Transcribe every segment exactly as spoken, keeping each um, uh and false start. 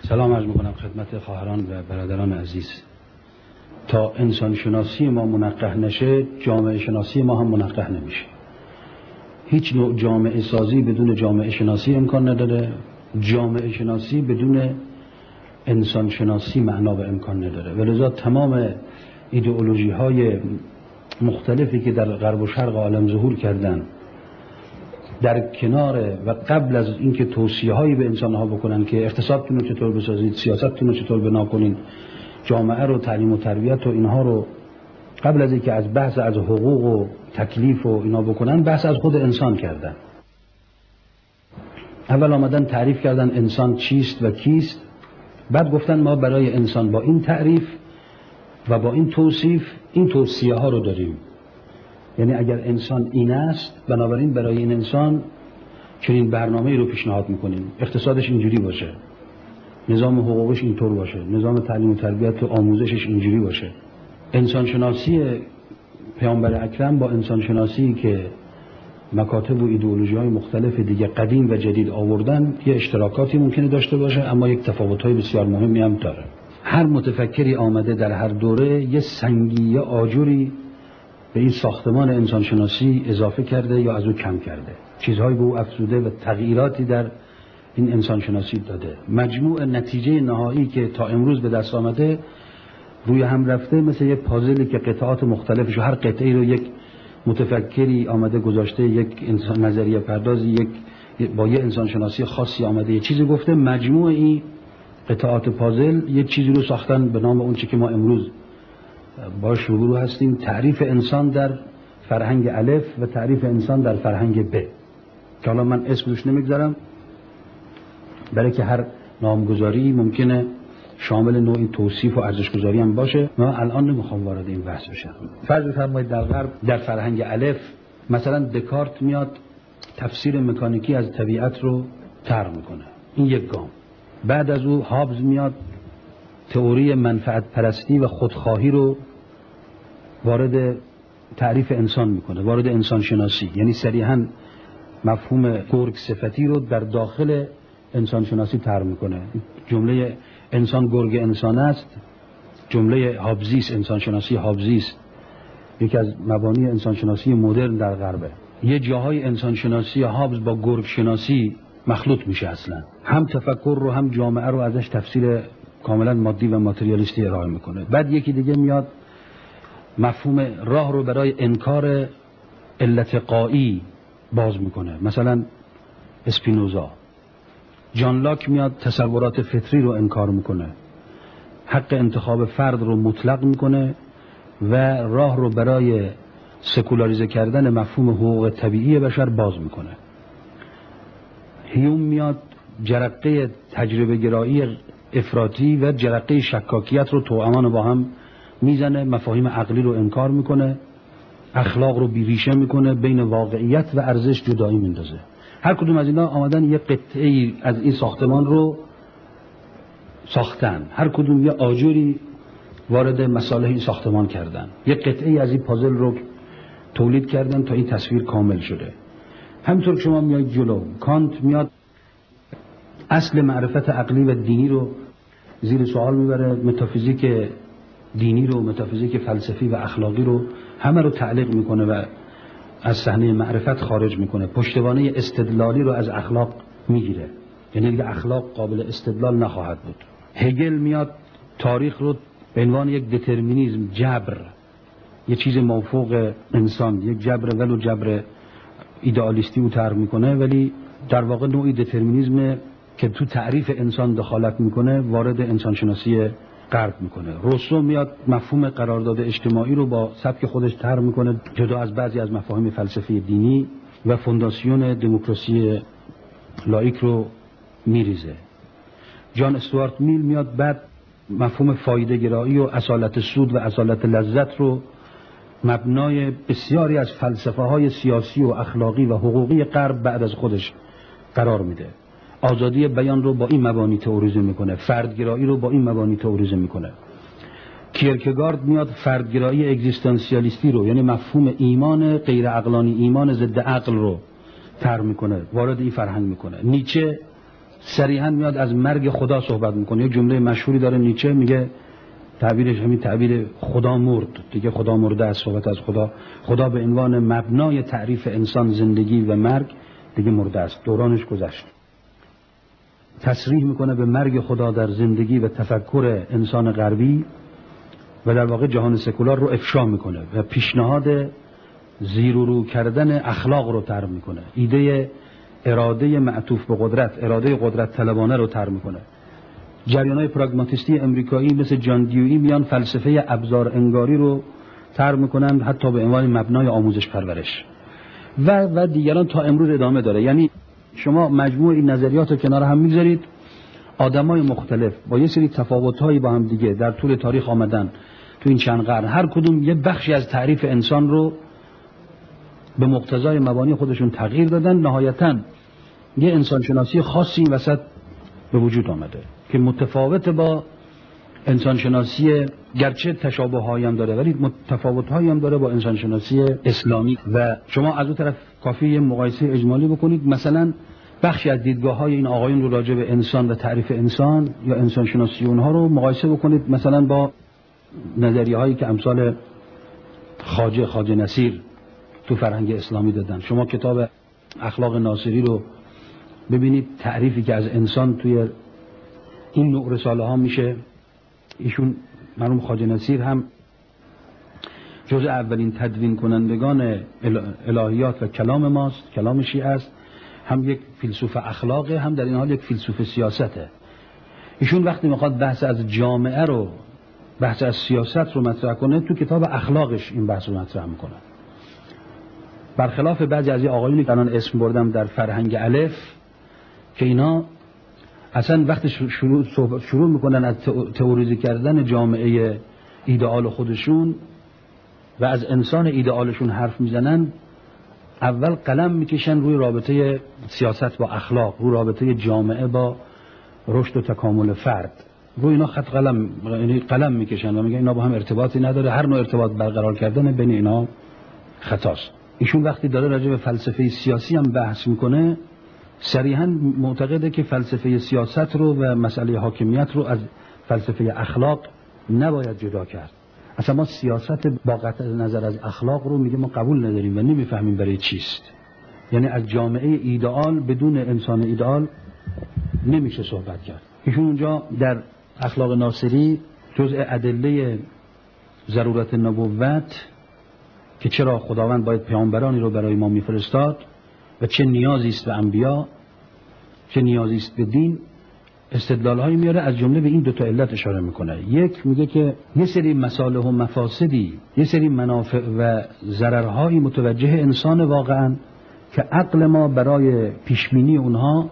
سلام عرض میکنم خدمت خواهران و برادران عزیز. تا انسان شناسی ما منقح نشه، جامعه شناسی ما هم منقح نمیشه. هیچ نوع جامعه سازی بدون جامعه شناسی امکان نداره، جامعه شناسی بدون انسان شناسی معنا و امکان نداره. ولذا تمام ایدئولوژی های مختلفی که در غرب و شرق عالم ظهور کردن، در کنار و قبل از اینکه توصیه هایی به انسان ها بکنن که اقتصادتون رو چطور بسازید، سیاستتون رو چطور بنا کنین، جامعه رو، تعلیم و تربیت و اینها رو، قبل از اینکه از بحث از حقوق و تکلیف و اینا بکنن، بحث از خود انسان کردن. اول آمدن تعریف کردن انسان چیست و کیست، بعد گفتن ما برای انسان با این تعریف و با این توصیف این توصیه ها رو داریم. یعنی اگر انسان این است، بنابراین برای این انسان چنین برنامه‌ای رو پیشنهاد میکنیم، اقتصادش اینجوری باشه، نظام حقوقش اینطور باشه، نظام تعلیم و تربیت و آموزشش اینجوری باشه. انسان شناسی پیامبر اکرم با انسان شناسی که مکاتب و ایدئولوژی های مختلف دیگه قدیم و جدید آوردن یه اشتراکاتی ممکنه داشته باشه، اما یک تفاوت‌های بسیار مهمی هم داره. هر متفکری آمده در هر دوره یه سنگی یا آجوری به این ساختمان انسان شناسی اضافه کرده یا از او کم کرده، چیزهایی به او افزوده و تغییراتی در این انسان شناسی داده. مجموع نتیجه نهایی که تا امروز به دست آمده روی هم رفته مثل یک پازلی که قطعات مختلفش، هر قطعی رو یک متفکری آمده گذاشته، یک انسان نظریه پردازی یک با یه انسان شناسی خاصی آمده یه چیزی گفته، مجموع این قطعات پازل یک چیزی رو ساختن به نام اون چیزی که ما امروز باش روبرو هستیم، تعریف انسان در فرهنگ الف و تعریف انسان در فرهنگ ب، که حالا من اسم روش نمیگذارم برای که هر نامگذاری ممکنه شامل نوعی توصیف و ارزشگذاری هم باشه. من الان نمیخوام وارد این بحث بشم. فرض بفرمایید در غرب در فرهنگ الف مثلا دکارت میاد تفسیر مکانیکی از طبیعت رو طرح میکنه، این یک گام. بعد از او هابز میاد تئوری منفعت پرستی و خودخواهی رو وارد تعریف انسان میکنه، وارد انسان شناسی، یعنی صریحاً مفهوم گرگ صفتی رو در داخل انسان شناسی طرح میکنه. جمله انسان گرگ انسان است جمله هابزی است، انسان شناسی هابزی است، یکی از مبانی انسان شناسی مدرن در غربه. یه جاهای انسان شناسی هابز با گرگ شناسی مخلوط میشه، اصلا هم تفکر رو هم جامعه رو ازش تفسیر کاملا مادی و ماتریالیستی ارائه میکنه. بعد یکی دیگه میاد مفهوم راه رو برای انکار علت غایی باز میکنه، مثلا اسپینوزا. جان لاک میاد تصورات فطری رو انکار میکنه، حق انتخاب فرد رو مطلق میکنه و راه رو برای سکولاریزه کردن مفهوم حقوق طبیعی بشر باز میکنه. هیوم میاد جرقه تجربه گرایی افراطی و جرقه شکاکیت رو توامان با هم میزنه، مفاهیم عقلی رو انکار میکنه، اخلاق رو بیریشه میکنه، بین واقعیت و ارزش جدایی میندازه. هر کدوم از اینا آمدن یک قطعه از این ساختمان رو ساختن، هر کدوم یه آجوری وارد مصالح این ساختمان کردن، یک قطعه از این پازل رو تولید کردن تا این تصویر کامل شده. همینطور که شما میایید جلو، کانت میاد اصل معرفت عقلی و دینی رو زیر سوال میبره، متافیزیک دینی رو، متافیزیک فلسفی و اخلاقی رو همه رو تعلیق میکنه و از صحنه معرفت خارج میکنه، پشتوانه استدلالی رو از اخلاق میگیره، یعنی دیگه اخلاق قابل استدلال نخواهد بود. هگل میاد تاریخ رو به عنوان یک دترمینیسم، جبر، یه چیز مافوق انسان، یک جبر ولو جبر ایدئالیستی رو طرح میکنه، ولی در واقع نوعی دترمینیسم که تو تعریف انسان دخالت میکنه وارد انسان شناسی غرب میکنه. روسو میاد مفهوم قرارداد اجتماعی رو با سبک خودش طرح میکنه، جدا از بعضی از مفاهیم فلسفی دینی، و فونداسیون دموکراسی لایک رو میریزه. جان استوارت میل میاد بعد مفهوم فایده گرایی و اصالت سود و اصالت لذت رو مبنای بسیاری از فلسفه های سیاسی و اخلاقی و حقوقی غرب بعد از خودش قرار میده. آزادی بیان رو با این مبانی تئوریزه میکنه، فردگرایی رو با این مبانی تئوریزه میکنه. کیرکگارد میاد فردگرایی اگزیستانسیالیستی رو، یعنی مفهوم ایمان غیر عقلانی، ایمان ضد عقل رو طرح میکنه، وارد این فرهنگ میکنه. نیچه صریحا میاد از مرگ خدا صحبت میکنه. یک جمله مشهوری داره نیچه، میگه تعبیرش همین تعبیر خدا مرد دیگه، خدا مرده است، صحبت از خدا. خدا به عنوان مبنای تعریف انسان، زندگی و مرگ دیگه مرده است، دورانش گذشت. تصریح میکنه به مرگ خدا در زندگی و تفکر انسان غربی و در واقع جهان سکولار رو افشا میکنه و پیشنهاد زیر و رو کردن اخلاق رو طرح میکنه. ایده اراده معطوف به قدرت، اراده قدرت طلبانه رو طرح میکنه. جریان‌های پراگماتیستی امریکایی مثل جان دیویی میان فلسفه ابزار انگاری رو طرح میکنن، حتی به عنوان مبنای آموزش پرورش و و دیگران تا امروز ادامه داره. یعنی شما مجموع این نظریات رو کنار هم میذارید، آدمای مختلف با یه سری تفاوت‌هایی با هم دیگه در طول تاریخ آمدن تو این چند قرن، هر کدوم یه بخشی از تعریف انسان رو به مقتضای مبانی خودشون تغییر دادن. نهایتاً یه انسانشناسی خاصی این وسط به وجود آمده که متفاوت با انسانشناسی، گرچه تشابه‌هایی هم داره ولی تفاوت‌هایی هم داره با انسانشناسی اسلامی. و شما از اون طرف کافیه مقایسه اجمالی بکنید، مثلا بخشی از دیدگاه‌های این آقایون رو راجع به انسان و تعریف انسان یا انسانشناسی اونها رو مقایسه بکنید مثلا با نظریه‌هایی که امثال خواجه خواجه نصیر تو فرهنگ اسلامی دادن. شما کتاب اخلاق ناصری رو ببینید، تعریفی که از انسان توی این نوع رساله ها میشه. ایشون مرحوم خواجه نصیر هم جزء اولین تدوین کنندگان الهیات و کلام ماست، کلام شیعه است. هم یک فیلسوف اخلاقه، هم در این حال یک فیلسوف سیاسته. ایشون وقتی میخواد بحث از جامعه رو، بحث از سیاست رو مطرح کنه، تو کتاب اخلاقش این بحث رو مطرح میکنه. برخلاف بعضی از آقایونی که الان اسم بردم در فرهنگ الف که اینا اصلا وقتی شروع, شروع میکنن از تئوریزه کردن جامعه ایدئال خودشون و از انسان ایدئالشون حرف میزنن، اول قلم میکشن روی رابطه سیاست با اخلاق، روی رابطه جامعه با رشد و تکامل فرد، روی اینا خط قلم یعنی قلم میکشن و میگن اینا با هم ارتباطی نداره، هر نوع ارتباط برقرار کردن بین اینا خطاست. ایشون وقتی داره راجع به فلسفه سیاسی هم بحث میکنه، صریحاً معتقده که فلسفه سیاست رو و مسئله حاکمیت رو از فلسفه اخلاق نباید جدا کرد. اصلا ما سیاست با قطع نظر از اخلاق رو میگه ما قبول نداریم و نمیفهمیم برای چیست. یعنی از جامعه ایدئال بدون انسان ایدئال نمیشه صحبت کرد. ایشون اونجا در اخلاق ناصری جزء ادله ضرورت نبوت که چرا خداوند باید پیامبرانی رو برای ما میفرستاد و چه نیازی است به انبیا، چه نیازی است به دین، استدلال‌هایی میاره. از جمله به این دو تا علت اشاره میکنه. یک، میگه که یه سری مصالح و مفاسدی، یه سری منافع و ضررهایی متوجه انسان واقعا که عقل ما برای پیشبینی اونها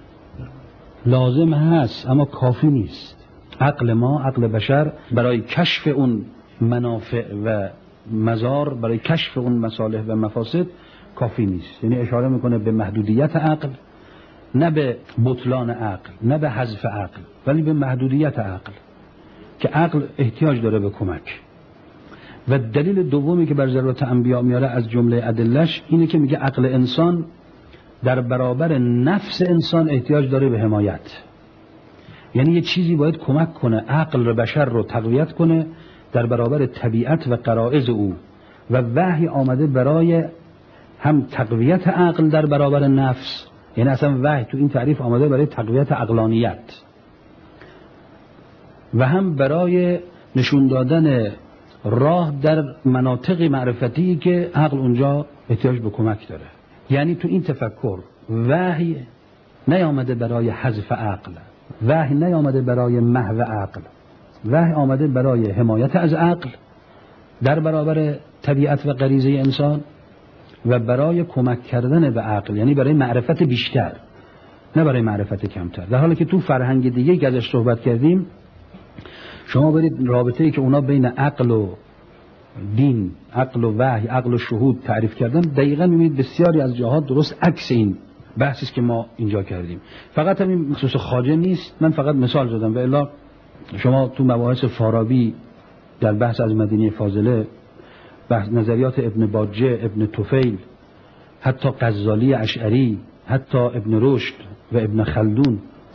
لازم هست اما کافی نیست. عقل ما، عقل بشر برای کشف اون منافع و مضار، برای کشف اون مصالح و مفاسد کافی نیست. یعنی اشاره میکنه به محدودیت عقل، نه به بطلان عقل، نه به حذف عقل، ولی به محدودیت عقل که عقل احتیاج داره به کمک. و دلیل دومی که بر ضرورت انبیا میاره از جمله ادلش اینه که میگه عقل انسان در برابر نفس انسان احتیاج داره به حمایت. یعنی یه چیزی باید کمک کنه عقل رو، بشر رو تقویت کنه در برابر طبیعت و غرایز او، و وحی آمده برای هم تقویت عقل در برابر نفس. یعنی اصلا وحی تو این تعریف آمده برای تقویت عقلانیت و هم برای نشون دادن راه در مناطق معرفتی که عقل اونجا احتیاج به کمک داره. یعنی تو این تفکر وحی نیامده برای حذف عقل، وحی نیامده برای محو عقل، وحی آمده برای حمایت از عقل در برابر طبیعت و غریزه انسان و برای کمک کردن به عقل، یعنی برای معرفت بیشتر نه برای معرفت کمتر. در حالی که تو فرهنگ دیگه که ازش صحبت کردیم، شما برید رابطه‌ای که اونا بین عقل و دین، عقل و وحی، عقل و شهود تعریف کردن، دقیقاً می‌بینید بسیاری از جاها درست عکس این بحثی که ما اینجا کردیم. فقط همین خصوص خواجه نیست، من فقط مثال زدم و الا شما تو مباحث فارابی در بحث از مدینه فاضله، بحث نظریات ابن باجه، ابن طفیل، حتی غزالی اشعری، حتی ابن رشد و ابن خلدون،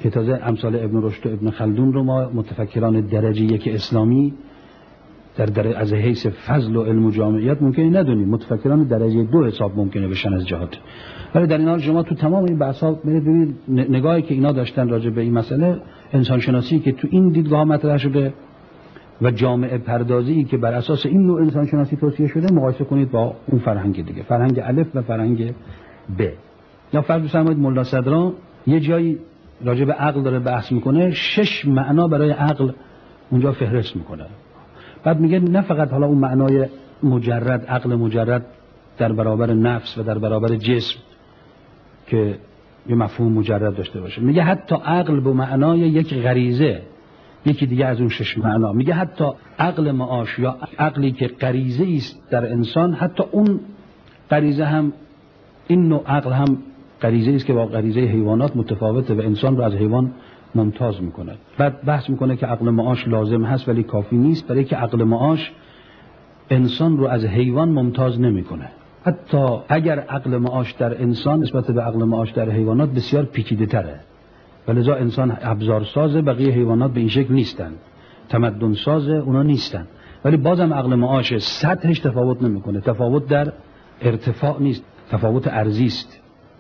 که تازه امثال ابن رشد و ابن خلدون رو ما متفکران درجه یک اسلامی در درجه از حیث فضل و علم و جامعیت ممکنه ندونیم، متفکران درجه دو حساب ممکنه بشن از جهات. ولی در این حال شما تو تمام این بحث‌ها ببینید نگاهی که اینا داشتن راجع به این مسئله، انسان شناسی که تو این دیدگاه مطرح شده و جامعه پردازی که بر اساس این نوع انسان شناسی توصیه شده، مقایسه کنید با اون فرهنگ دیگه، فرهنگ الف و فرهنگ ب. یا فرض بفرمایید ملا صدرا یه جایی راجع به عقل داره بحث میکنه، شش معنا برای عقل اونجا فهرست میکنه. بعد میگه نه فقط حالا اون معنای مجرد، عقل مجرد در برابر نفس و در برابر جسم که یه مفهوم مجرد داشته باشه، میگه حتی عقل به معنای یک غریزه، یکی دیگه از اون شش معنا، میگه حتی عقل معاش یا عقلی که غریزه است در انسان، حتی اون غریزه هم، این نوع عقل هم غریزه است که با غریزه حیوانات متفاوته و انسان رو از حیوان ممتاز میکنه. بعد بحث میکنه که عقل معاش لازم هست ولی کافی نیست، برای که عقل معاش انسان رو از حیوان ممتاز نمیکنه. حتی اگر عقل معاش در انسان نسبت به عقل معاش در حیوانات بسیار پیچیده تره، ولذا انسان ابزار سازه، بقیه حیوانات به این شکل نیستن، تمدن سازه، اونا نیستن، ولی بازم عقل معاش سطحش تفاوت نمیکنه، تفاوت در ارتفاع نیست، تفاوت ارزی است.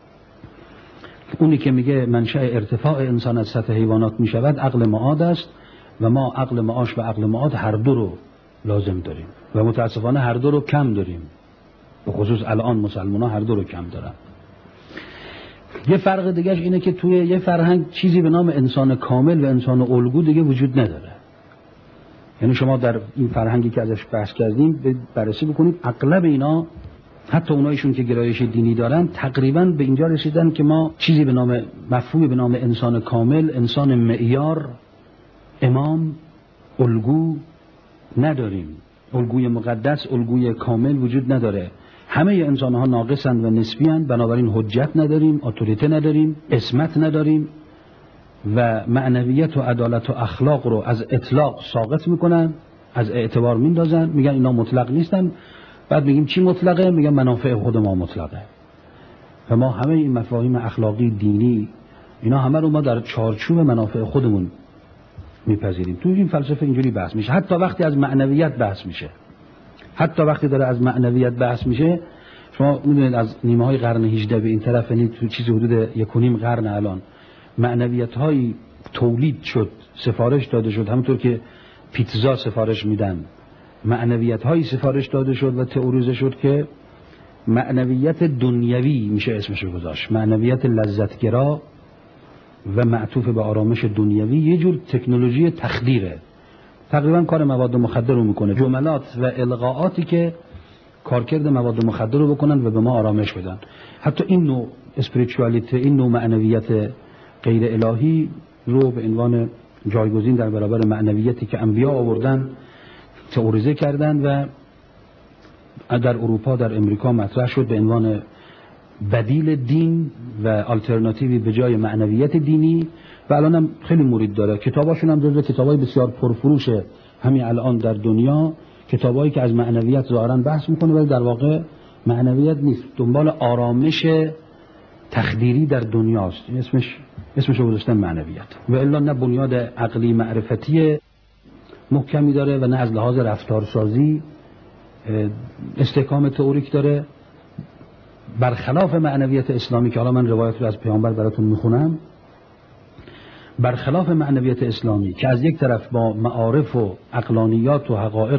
اونی که میگه منشأ ارتفاع انسان از سطح حیوانات میشود عقل معاد است و ما عقل معاش و عقل معاد هر دو رو لازم داریم و متاسفانه هر دو رو کم داریم، به خصوص الان مسلمان ها هر دو رو کم دارن. یه فرق دیگهش اینه که توی یه فرهنگ چیزی به نام انسان کامل و انسان الگو دیگه وجود نداره. یعنی شما در این فرهنگی که ازش بحث کردیم بررسی بکنید، اغلب اینا حتی اونایشون که گرایش دینی دارن تقریبا به اینجا رسیدن که ما چیزی به نام مفهومی به نام انسان کامل، انسان معیار، امام، الگو نداریم. الگوی مقدس، الگوی کامل وجود نداره. همه انسان ها ناقصند و نسبی‌اند، بنابراین حجت نداریم، اتوریته نداریم، اسمت نداریم و معنویت و عدالت و اخلاق رو از اطلاق ساقط میکنن، از اعتبار میندازن، میگن اینا مطلق نیستن. بعد میگیم چی مطلقه؟ میگن منافع خود ما مطلقه. و ما همه این مفاهیم اخلاقی، دینی، اینا همه رو ما در چارچوب منافع خودمون میپذیریم. تو این فلسفه اینجوری بحث میشه. حتی وقتی از معنویت بحث میشه، حتی وقتی داره از معنویت بحث میشه، شما میدونید از نیمه های قرن هجدهم به این طرف، یعنی تو چیزی حدود یک و نیم قرن الان، معنویت های تولید شد، سفارش داده شد، همونطور که پیتزا سفارش میدن، معنویت هایی سفارش داده شد و تئوریزه شد که معنویت دنیوی میشه اسمش رو گذاشت، معنویت لذتگرا و معطوف به آرامش دنیوی، یه جور تکنولوژی تخدیره، تقریبا کار مواد مخدر رو میکنه، جملات و القاءاتی که کارکرد مواد مخدر رو بکنن و به ما آرامش بدن. حتی این نوع اسپریچوالیته، این نوع معنویت غیر الهی رو به عنوان جایگزین در برابر معنویتی که انبیا آوردن تئوریزه کردن و در اروپا، در امریکا مطرح شد به عنوان بدیل دین و آلترناتیوی به جای معنویت دینی و الان هم خیلی مرید داره. کتاباشون هم جزو کتابای بسیار پرفروشه همین الان در دنیا، کتابایی که از معنویت ظاهرا بحث میکنه ولی در واقع معنویت نیست، دنبال آرامش تخدیری در دنیاست. اسمش اسمش رو گذاشتن معنویت. و الا نه بنیاد عقلی معرفتی محکمی داره و نه از لحاظ رفتارسازی استحکام تئوریک داره. برخلاف معنویت اسلامی که حالا من روایت رو از پیامبر براتون میخونم، برخلاف معنویت اسلامی که از یک طرف با معارف و عقلانیات و حقایق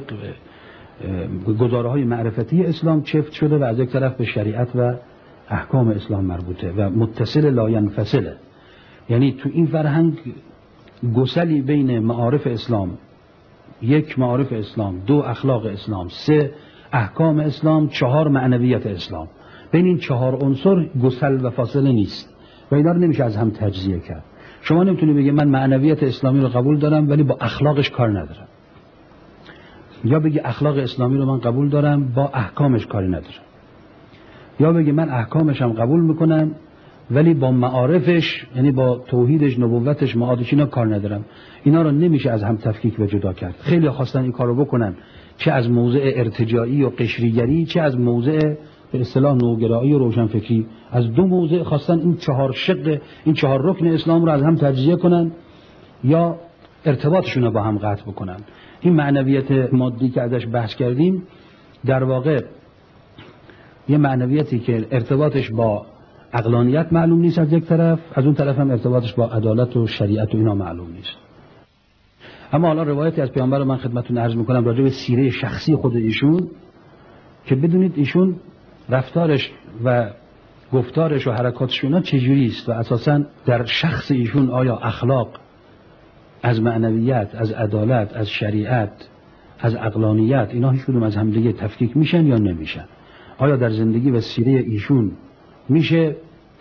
گزاره‌های معرفتی اسلام چفت شده و از یک طرف به شریعت و احکام اسلام مربوطه و متصل لا ینفصله. یعنی تو این فرهنگ گسلی بین معارف اسلام، یک معارف اسلام، دو اخلاق اسلام، سه احکام اسلام، چهار معنویت اسلام، بین این چهار عنصر گسل و فاصله نیست و اینا رو نمیشه از هم تجزیه کرد. شما نمیتونی بگی من معنویت اسلامی رو قبول دارم ولی با اخلاقش کار ندارم، یا بگی اخلاق اسلامی رو من قبول دارم با احکامش کاری ندارم، یا بگی من احکامش هم قبول میکنم ولی با معارفش، یعنی با توحیدش، نبوتش، معادش اینا کار ندارم. اینا رو نمیشه از هم تفکیک و جدا کرد. خیلی خواستن این کارو بکنن، چه از موضع ارتجاعی و قشریگری، چه از موضع به اصطلاح نوگرایی و روشنفکری از دو موضع خواستن این چهار شق، این چهار رکن اسلام رو از هم تجزیه کنن یا ارتباطشون رو با هم قطع بکنن. این معنویت مادی که ازش بحث کردیم در واقع یه معنویتی که ارتباطش با عقلانیت معلوم نیست از یک طرف، از اون طرف هم ارتباطش با عدالت و شریعت و اینا معلوم نیست. اما حالا روایتی از پیامبر رو من خدمتتون عرض میکنم راجع به سیره شخصی خود ایشون که بدونید ایشون رفتارش و گفتارش و حرکاتش اینا چجوری است و اساساً در شخص ایشون آیا اخلاق از معنویت، از عدالت، از شریعت، از عقلانیت اینا هیچ کدوم از همدیگه تفکیک میشن یا نمیشن؟ آیا در زندگی و سیره ایشون میشه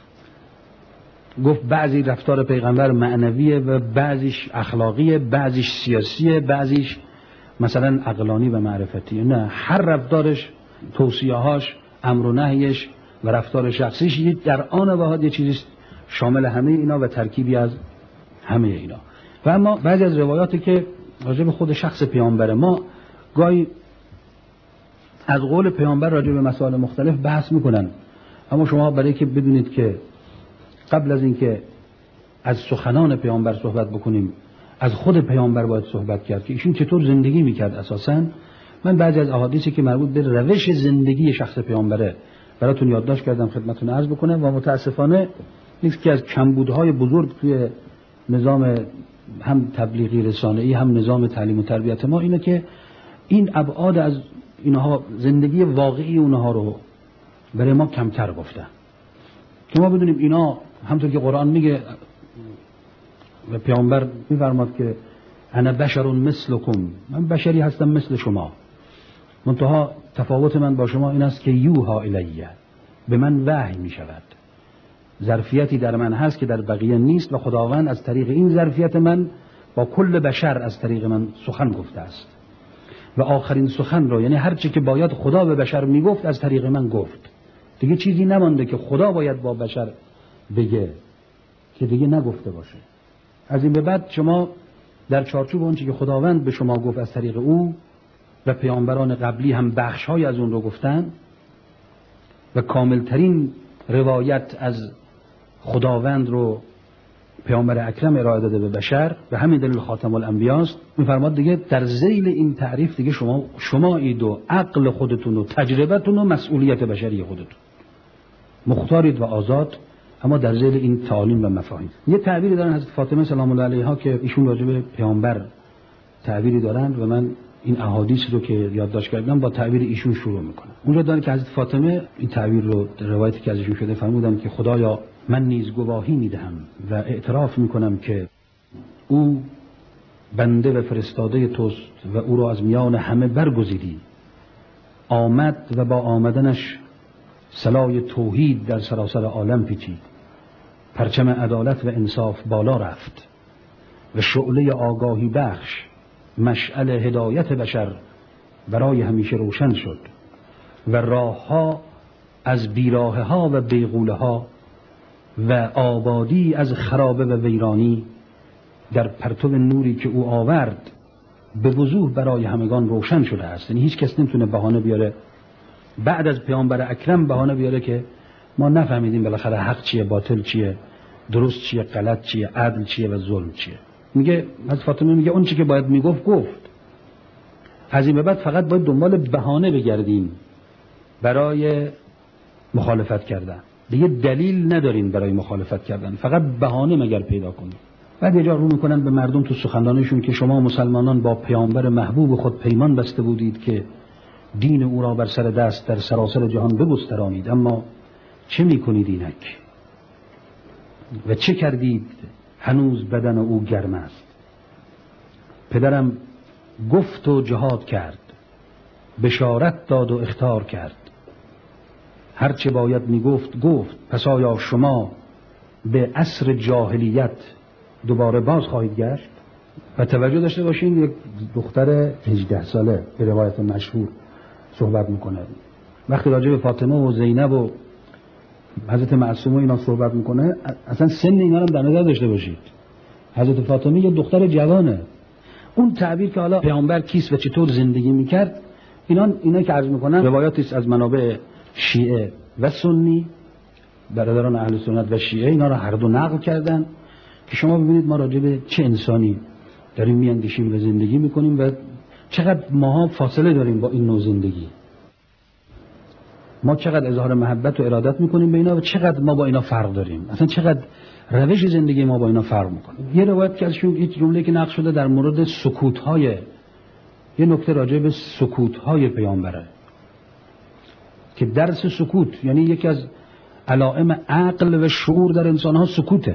گفت بعضی رفتار پیغمبر معنویه و بعضیش اخلاقیه، بعضیش سیاسیه، بعضیش مثلا عقلانی و معرفتی؟ نه، هر رفتارش، توصیه‌هاش، امر و نهیش و رفتار شخصیش در آن واحد یه چیزی شامل همه اینا و ترکیبی از همه اینا. و اما بعضی از روایاتی که راجع به خود شخص پیامبر ما گاهی از قول پیامبر راجع به مسائل مختلف بحث میکنن، اما شما برای که بدونید که قبل از اینکه از سخنان پیامبر صحبت بکنیم از خود پیامبر باید صحبت کرد که ایشون چطور زندگی میکرد. اساساً من بعضی از احادیثی که مربوط به روش زندگی شخص پیامبره براتون یادداشت کردم خدمتتون عرض بکنم و متاسفانه یکی از کمبودهای بزرگ توی نظام هم تبلیغی رسانه‌ای هم نظام تعلیم و تربیت ما اینه که این ابعاد از اینها زندگی واقعی اونها رو برای ما کمتر گفتن که ما بدونیم اینا همونطور که قرآن میگه و پیامبر میفرماد که انا بشر مثلکم، من بشری هستم مثل شما، منتها تفاوت من با شما این است که یوها الیه، به من وحی می شود، ظرفیتی در من هست که در بقیه نیست و خداوند از طریق این ظرفیت من با کل بشر از طریق من سخن گفته است و آخرین سخن رو، یعنی هر چی که باید خدا به بشر میگفت از طریق من گفت. دیگه چیزی نمانده که خدا باید با بشر بگه که دیگه نگفته باشه. از این به بعد شما در چارچوب اون چی که خداوند به شما گفت از طریق او و پیامبران قبلی هم بخش‌های از اون رو گفتن و کاملترین روایت از خداوند رو پیامبر اکرم ارائه داده به بشر و همین دلیل خاتم الانبیاء است. می‌فرماد دیگه در ذیل این تعریف دیگه شما شما اید و عقل خودتون و تجربتون و مسئولیت بشری خودتون مختارید و آزاد، اما در ذیل این تعالیم و مفاهیم. یه تعبیری دارن حضرت فاطمه سلام الله علیها که ایشون راجع به پیامبر تعبیری دارن و من این احادیث رو که یادداشت کردم با تعبیر ایشون شروع میکنم. اونجا داره که حضرت فاطمه این تعبیر رو در روایتی که ازشون شده فرمودن که خدایا من نیز گواهی میدهم و اعتراف میکنم که او بنده و فرستاده توست و او را از میان همه برگزیدی، آمد و با آمدنش سلای توحید در سراسر عالم پیچید، پرچم عدالت و انصاف بالا رفت و شعله آگاهی بخش مشعل هدایت بشر برای همیشه روشن شد و راه ها از بیراه ها و بیغوله ها و آبادی از خرابه و ویرانی در پرتو نوری که او آورد به وضوح برای همگان روشن شده است. یعنی هیچ کس نمیتونه بهانه بیاره بعد از پیامبر اکرم بهانه بیاره که ما نفهمیدیم بالاخره حق چیه، باطل چیه، درست چیه، غلط چیه، عدل چیه و ظلم چیه. میگه حضرت فاطمه میگه اون چی که باید میگفت گفت، از این به بعد فقط باید دنبال بهانه بگردیم برای مخالفت کردن. دیگه دلیل ندارین برای مخالفت کردن، فقط بهانه مگر پیدا کنیم. بعد یه جا رو میکنن به مردم تو سخنرانیشون که شما مسلمانان با پیامبر محبوب خود پیمان بسته بودید که دین او را بر سر دست در سراسر جهان بگسترانید، اما چه میکنید اینک و چه کردید هنوز بدن او گرم است. پدرم گفت و جهاد کرد، بشارت داد و اخطار کرد، هرچه باید میگفت گفت، پس آیا شما به عصر جاهلیت دوباره باز خواهید گشت؟ و توجه داشته باشین یک دختر هجده ساله به روایت مشهور صحبت میکنه. وقتی راجع به فاطمه و زینب و حضرت معصومه اینا صحبت میکنه اصلا سن اینا رو در نظر داشته باشید. حضرت فاطمه یه دختر جوانه. اون تعبیر که حالا پیامبر کیست و چطور زندگی میکرد اینا اینا که عرض میکنن روایاتی است از منابع شیعه و سنی، برادران اهل سنت و شیعه اینا رو هر دو نقل کردن که شما ببینید ما راجع به چه انسانی داریم میاندیشیم و زندگی میکنیم و چقدر ماها فاصله داریم با این نوع زندگی. ما چقدر اظهار محبت و ارادت میکنیم به اینا و چقدر ما با اینا فرق داریم. اصلا چقدر روش زندگی ما با اینا فرق میکنه. یه روایت که ازشون یک جمله که نقل شده در مورد سکوت‌های، یه نکته راجع به سکوت‌های پیامبره که درس سکوت، یعنی یکی از علائم عقل و شعور در انسان‌ها سکوته.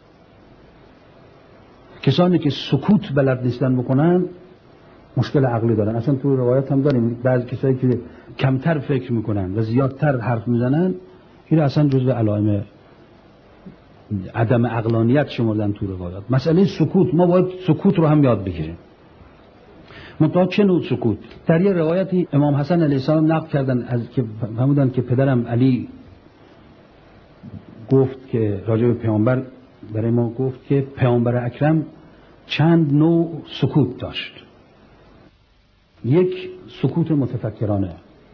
کسانی که سکوت بلد نیستن بکنن مشکل عقلی دارن. اصلا تو روایت هم داریم بعضی کسایی که کمتر فکر میکنن و زیادتر حرف میزنن این اصلا جزو علائم عدم عقلانیت شمردن تو روایات. مسئله سکوت، ما باید سکوت رو هم یاد بگیریم. منتها چه نوع سکوت؟ در یه روایتی امام حسن علیه السلام نقل کردن از که فرمودن که پدرم علی گفت که راجع به پیامبر برای ما گفت که پیامبر اکرم چند نوع سکوت داشت. یک سکوت متفکرانه،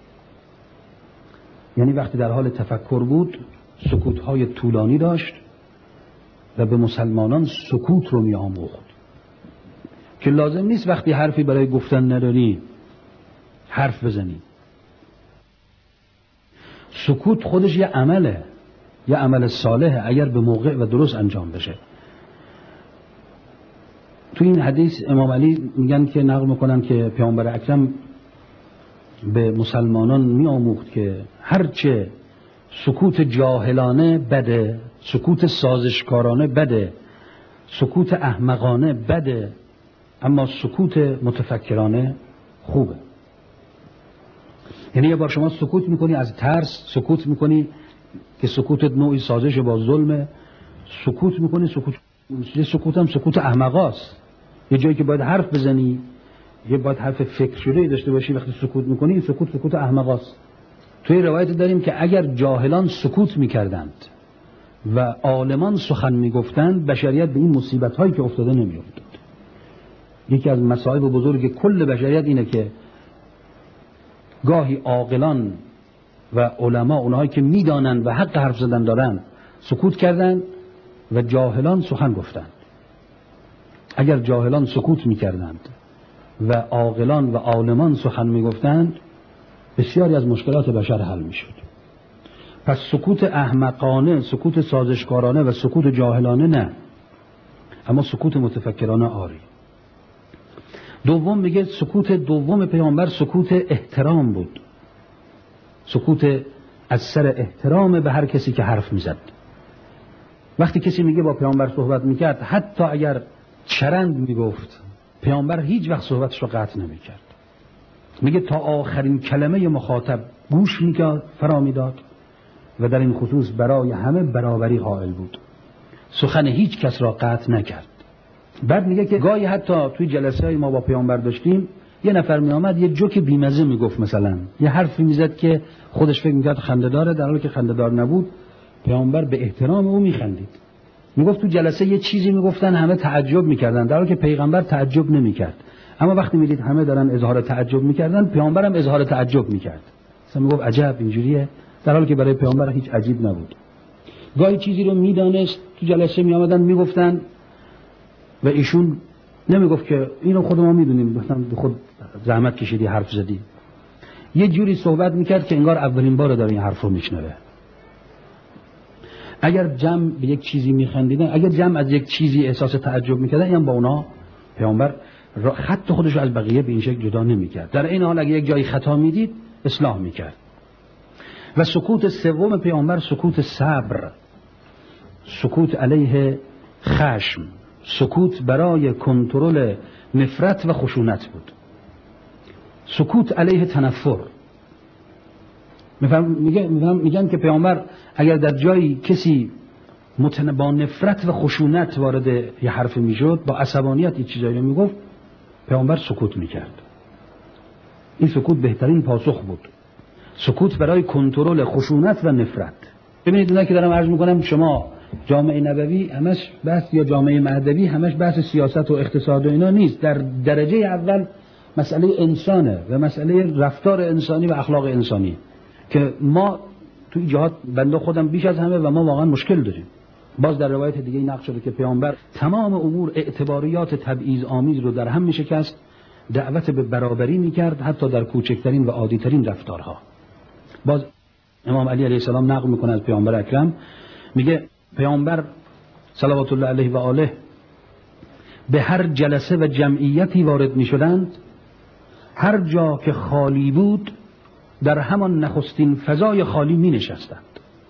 یعنی وقتی در حال تفکر بود سکوت‌های طولانی داشت و به مسلمانان سکوت رو می آموخت که لازم نیست وقتی حرفی برای گفتن نداری حرف بزنی. سکوت خودش یه عمله، یه عمل صالحه اگر به موقع و درست انجام بشه. تو این حدیث امام علی میگن که نقل میکنن که پیامبر اکرم به مسلمانان می آموخت که هرچه سکوت جاهلانه بده، سکوت سازشکارانه بده، سکوت احمقانه بده، اما سکوت متفکرانه خوبه. یعنی یه بار شما سکوت میکنی از ترس، سکوت میکنی که سکوت نوعی سازش با ظلمه، سکوت میکنی سکوت یه سکوت هم سکوت احمقاست. یه جایی که باید حرف بزنی، یه باید حرف فکر شده داشته باشی، وقتی سکوت میکنی این سکوت سکوت احمقاست. توی روایت داریم که اگر جاهلان سکوت میکردند و عالمان سخن میگفتند بشریت به این مصیبت هایی که افتاده نمیافتاد. یکی از مصائب بزرگ کل بشریت اینه که گاهی عاقلان و علما، اونهایی که میدانند و حق حرف زدن دارن، سکوت کردند و جاهلان سخن گفتند. اگر جاهلان سکوت میکردند و عاقلان و عالمان سخن میگفتند بسیاری از مشکلات بشر حل میشد. پس سکوت احمقانه، سکوت سازشکارانه و سکوت جاهلانه نه، اما سکوت متفکرانه آری. دوم میگه سکوت دوم پیامبر سکوت احترام بود، سکوت از سر احترام به هر کسی که حرف میزد. وقتی کسی میگه با پیامبر صحبت میکرد، حتی اگر چرند میگفت، پیامبر هیچ وقت صحبتش رو قطع نمیکرد. میگه تا آخرین کلمه مخاطب گوش میکرد، فرا میداد و در این خصوص برای همه برابری قائل بود، سخن هیچ کس را قطع نکرد. بعد میگه که گاهی حتی توی جلسه های ما با پیامبر داشتیم، یه نفر میآمد یه جوک بیمزه میگفت، مثلا یه حرفی میزد که خودش فکر میکرد خنده‌داره، در حالی که خنده‌دار نبود. پیامبر به احترام او میخندید. میگفت تو جلسه یه چیزی میگفتن همه تعجب میکردن، در حالی که پیغمبر تعجب نمیکرد. اما وقتی میدید همه دارن اظهار تعجب میکردن، پیامبر هم اظهار تعجب میکرد. مثلا میگفت عجب اینجوریه، در حالی که برای پیامبر هیچ عجیب نبود. گاهی چیزی رو میدانست، تو جلسه میآمدن میگفتن و ایشون نمیگفت که اینو خود ما میدونیم، مثلا خود زحمت کشیدی حرف زدی. یه جوری صحبت میکرد که انگار اولین بار داره این حرف رو میشنوه. اگر جمع به یک چیزی میخندیدن، اگر جمع از یک چیزی احساس تعجب میکردن، این با اونا پیامبر خط خودش رو از بقیه به این شکل جدا نمیکرد. در این حال اگر یک جایی خطا میدید اصلاح میکرد. و سکوت سوم پیامبر سکوت صبر، سکوت علیه خشم، سکوت برای کنترل نفرت و خشونت بود، سکوت علیه تنفر. میگن میگن که پیامبر اگر در جایی کسی متن... با نفرت و خشونت وارد یه حرف میشد، با عصبانیت یه چیزایی رو میگفت، پیامبر سکوت میکرد. این سکوت بهترین پاسخ بود، سکوت برای کنترل خشونت و نفرت. ببینید اینا که دارم عرض میکنم، شما جامعه نبوی همش بحث، یا جامعه مهدوی همش بحث سیاست و اقتصاد و اینا نیست. در درجه اول مسئله انسانه و مسئله رفتار انسانی و اخلاق انسانی. که ما تو این جهات بنده خودم بیش از همه و ما واقعا مشکل داریم. باز در روایت دیگه نقل شده که پیامبر تمام امور اعتباریات تبعیض آمیز رو در هم میشکست، دعوت به برابری میکرد حتی در کوچکترین و عادیترین رفتارها. باز امام علی علیه السلام نقل میکنه از پیامبر اکرم، میگه پیامبر صلوات الله علیه و آله به هر جلسه و جمعیتی وارد میشدند، هر جا که خالی بود در همان نخستین فضای خالی می نشستند.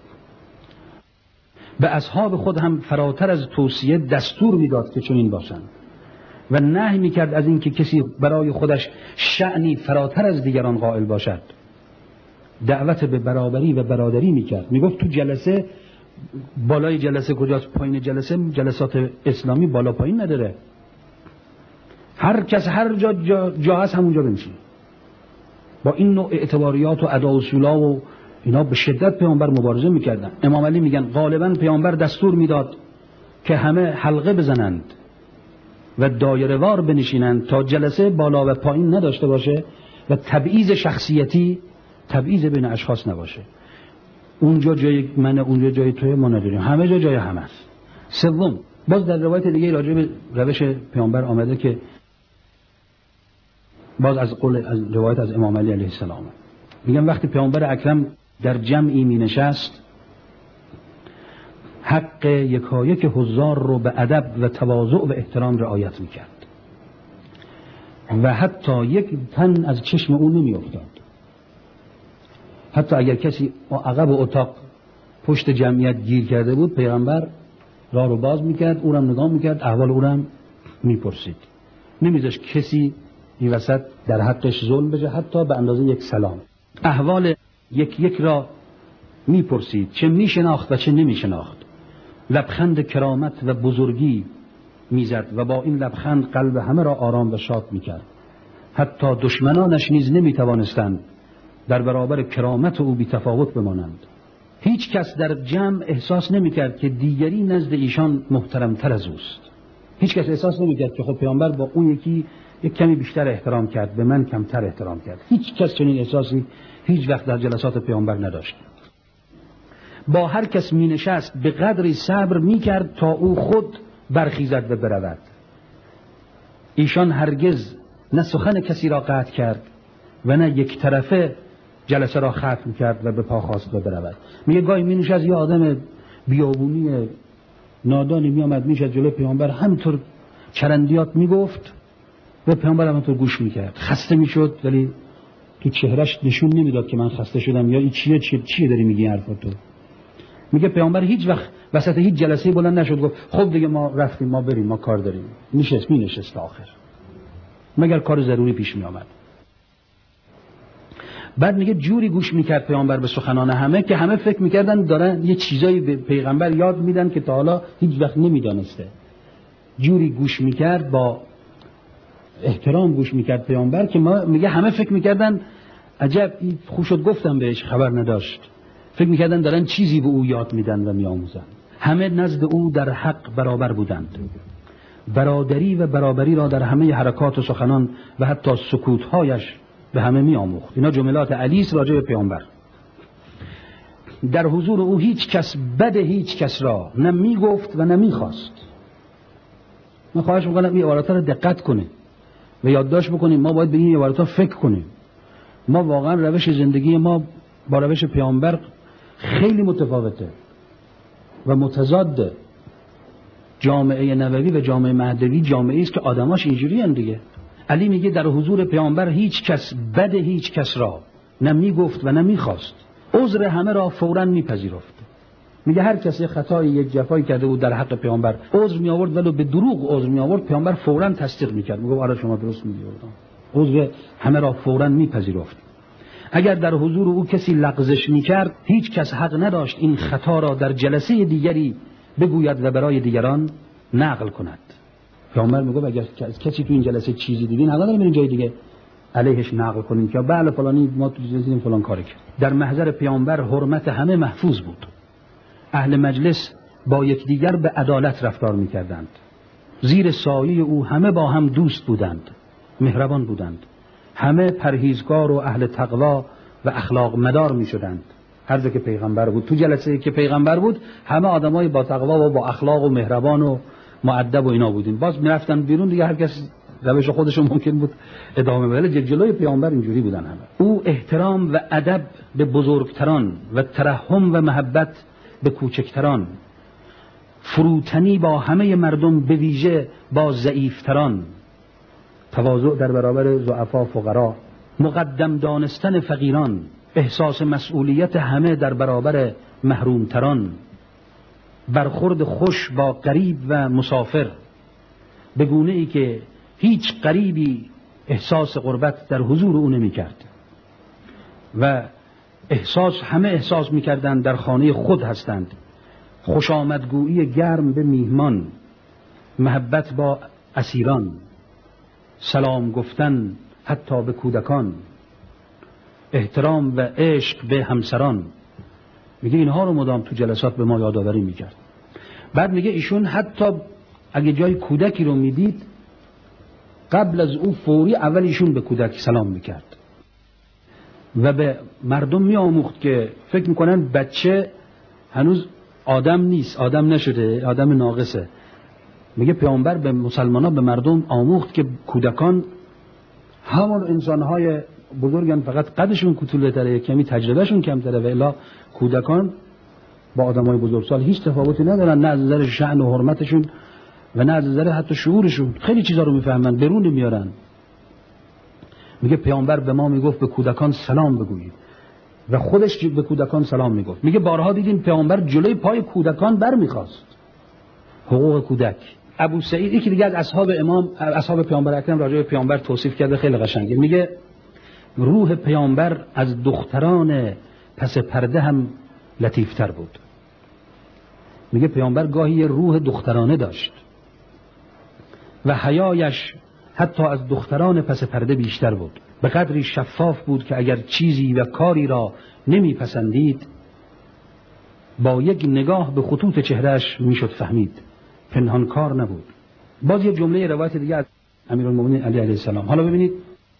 به اصحاب خود هم فراتر از توصیه دستور میداد که چنین باشند و نهی میکرد از اینکه کسی برای خودش شأنی فراتر از دیگران قائل باشد. دعوت به برابری و برادری میکرد. میگفت تو جلسه، بالای جلسه کجاست؟ پایین جلسه. جلسات اسلامی بالا پایین نداره، هر کس هر جا جا, جا هست همونجا بنشین. با این نوع اعتباریات و ادا اصولا و اینا به شدت پیامبر مبارزه میکردن. امام علی میگن غالبا پیامبر دستور میداد که همه حلقه بزنند و دایره وار بنشینند تا جلسه بالا و پایین نداشته باشه و تبعیض شخصیتی، تبعیض بین اشخاص نباشه. اونجا جای من، اونجا جای توی، ما نداریم، همه جا جای همه است. سوم، باز در روایت دیگه راجع به روش پیامبر آمده که باز از قول از روایت از امام علی علیه السلام میگم وقتی پیامبر اکرم در جمعی می نشست، حق یکایک حضار رو به ادب و تواضع و احترام رعایت میکرد و حتی یک تن از چشم او نمی افتاد. حتی اگر کسی عقب اتاق پشت جمعیت گیر کرده بود، پیامبر راه رو باز میکرد، او را نگاه میکرد، احوال او را میپرسید، نمیذاشت کسی این وسط در حقش ظلم بشه، حتی به اندازه یک سلام. احوال یک یک را میپرسید، چه میشناخت و چه نمیشناخت. لبخند کرامت و بزرگی میزد و با این لبخند قلب همه را آرام و شاد میکرد. حتی دشمنانش نیز نمیتوانستند در برابر کرامت او بی تفاوت بمانند. هیچ کس در جمع احساس نمیکرد که دیگری نزد ایشان محترمتر از اوست. هیچ کس احساس نمیکرد که خب پیامبر با اون یکی یک کمی بیشتر احترام کرد، به من کمتر احترام کرد. هیچ کس چنین احساسی هیچ وقت در جلسات پیامبر نداشت. با هر کس می نشست به قدری صبر می کرد تا او خود برخیزد و برود. ایشان هرگز نه سخن کسی را قطع کرد و نه یک طرفه جلسه را ختم کرد و به پا خواست و برود. میگه گاهی می نشست یه آدم بیابونی نادانی می آمد میشد جلوی پیامبر، همینطور چرندیات می گفت و پیامبر همینطور گوش می کرد. خسته می شد ولی تو چهرش نشون نمیداد که من خسته شدم یا این چیه چیه, چیه داری میگی حرفا تو. میگه پیامبر هیچ وقت وسط هیچ جلسه بلند نشد گفت خب دیگه ما رفتیم، ما بریم، ما کار داریم. نشست می نشست آخر، مگر کار ضروری پیش می آمد. بعد میگه جوری گوش میکرد پیامبر به سخنان همه که همه فکر میکردن دارن یه چیزایی به پیغمبر یاد میدن که تا حالا هیچ وقت نمیدانسته. جوری گوش میکرد، با احترام گوش میکرد پیامبر که ما میگه همه فکر میکردن عجب این خوب شد گفتم بهش، خبر نداشت. فکر میکردن دارن چیزی به او یاد میدن و میآموزن. همه نزد او در حق برابر بودند. برادری و برابری را در همه حرکات و سخنان و حتی سکوتهایش به همه میآموخت. اینا جملات علی است راجع به پیامبر. در حضور او هیچ کس بد هیچ کس را نه میگفت و نه میخواست. من خواهش میکنم این عبارات را دقت کنید و یادداشت بکنیم. ما باید به این عبارات فکر کنیم. ما واقعا روش زندگی ما با روش پیامبر خیلی متفاوته و متضاده. جامعه نبوی و جامعه مهدوی جامعه است که آدماش اینجوری هستند دیگه. علی میگه در حضور پیامبر هیچ کس بد هیچ کس را نه میگفت و نه میخواست. عذر همه را فوراً میپذیرفت. میگه هر کسی خطایی یک جفایی کرده بود در حق پیامبر عذر می آورد، ولو به دروغ عذر می آورد، پیامبر فوراً تصدیق میکرد، میگه آره شما درست میگید. عذر همه را فوراً میپذیرفت. اگر در حضور او کسی لغزش میکرد هیچ کس حق نداشت این خطا را در جلسه دیگری بگوید و برای دیگران نقل کند. پیامبر میگه اگر کسی تو این جلسه چیزی دیدین حق نداره برین جای دیگه علیهش نقل کنین که بله فلانی ما تو دیدیم فلان کاری کرد. در محضر پیامبر حرمت همه محفوظ بود. اهل مجلس با یکدیگر به عدالت رفتار میکردند. زیر سایه او همه با هم دوست بودند، مهربان بودند. همه پرهیزگار و اهل تقوا و اخلاق مدار می شدند. هر جا که پیغمبر بود، تو جلسه که پیغمبر بود همه آدمای با تقوا و با اخلاق و مهربان و مؤدب و اینا بودیم. باز میرفتن بیرون دیگه هر کس روش خودشون ممکن بود ادامه بده. جلوی پیامبر اینجوری بودن همه. او احترام و ادب به بزرگتران و ترحم و محبت به کوچکتران، فروتنی با همه مردم به ویژه با ضعیفتران، تواضع در برابر ضعفا فقرا، مقدم دانستن فقیران، احساس مسئولیت همه در برابر محرومتران، برخورد خوش با غریب و مسافر به گونه ای که هیچ غریبی احساس غربت در حضور او نمی کرد و احساس همه احساس می کردن در خانه خود هستند. خوش آمدگویی گرم به میهمان، محبت با اسیران، سلام گفتن حتی به کودکان، احترام و عشق به همسران. میگه اینها رو مدام تو جلسات به ما یادآوری میکرد. بعد میگه ایشون حتی اگه جای کودکی رو میدید قبل از او فوری اول ایشون به کودک سلام میکرد و به مردم میآموخت که فکر میکنن بچه هنوز آدم نیست، آدم نشده، آدم ناقصه. میگه پیامبر به مسلمانان، به مردم آموخت که کودکان همون انسانهای بزرگن، فقط قدشون کوچولتره، کمی تجربهشون کمتره، و الا کودکان با آدمای بزرگسال هیچ تفاوتی ندارن، نه از نظر شأن و حرمتشون و نه از نظر حتی شعورشون. خیلی چیزا رو میفهمن، برون میارن. میگه پیامبر به ما میگفت به کودکان سلام بگویید و خودش به کودکان سلام میگفت. میگه بارها دیدیم پیامبر جلوی پای کودکان بر میخواست. حقوق کودک. ابو سعید یکی دیگه از اصحاب امام اصحاب پیامبر اکرم راجع به پیامبر توصیف کرده، خیلی قشنگه. میگه روح پیامبر از دختران پس پرده هم لطیفتر بود. میگه پیامبر گاهی یه روح دخترانه داشت و حیایش حتی از دختران پس پرده بیشتر بود. به قدری شفاف بود که اگر چیزی و کاری را نمیپسندید با یک نگاه به خطوط چهرهش میشد فهمید. پنهان کار نبود. باز یه جمله روایت دیگه از امیرالمومنین علی علیه السلام. حالا ببینید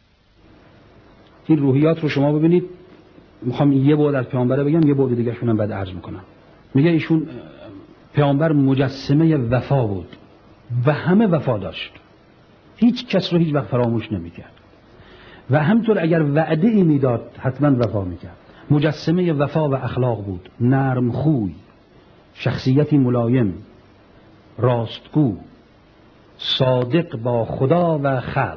این روحیات رو شما ببینید. میخوام یه بعد از پیامبر بگم، یه بعد دیگه شونم بعد عرض میکنم. میگه ایشون پیامبر مجسمه وفا بود و همه وفا داشت، هیچ کس رو هیچ وقت فراموش نمیکرد و همطور اگر وعده ای میداد حتما وفا میکرد. مجسمه وفا و اخلاق بود، نرم خوی، شخصیتی ملایم، راستگو، صادق با خدا و خلق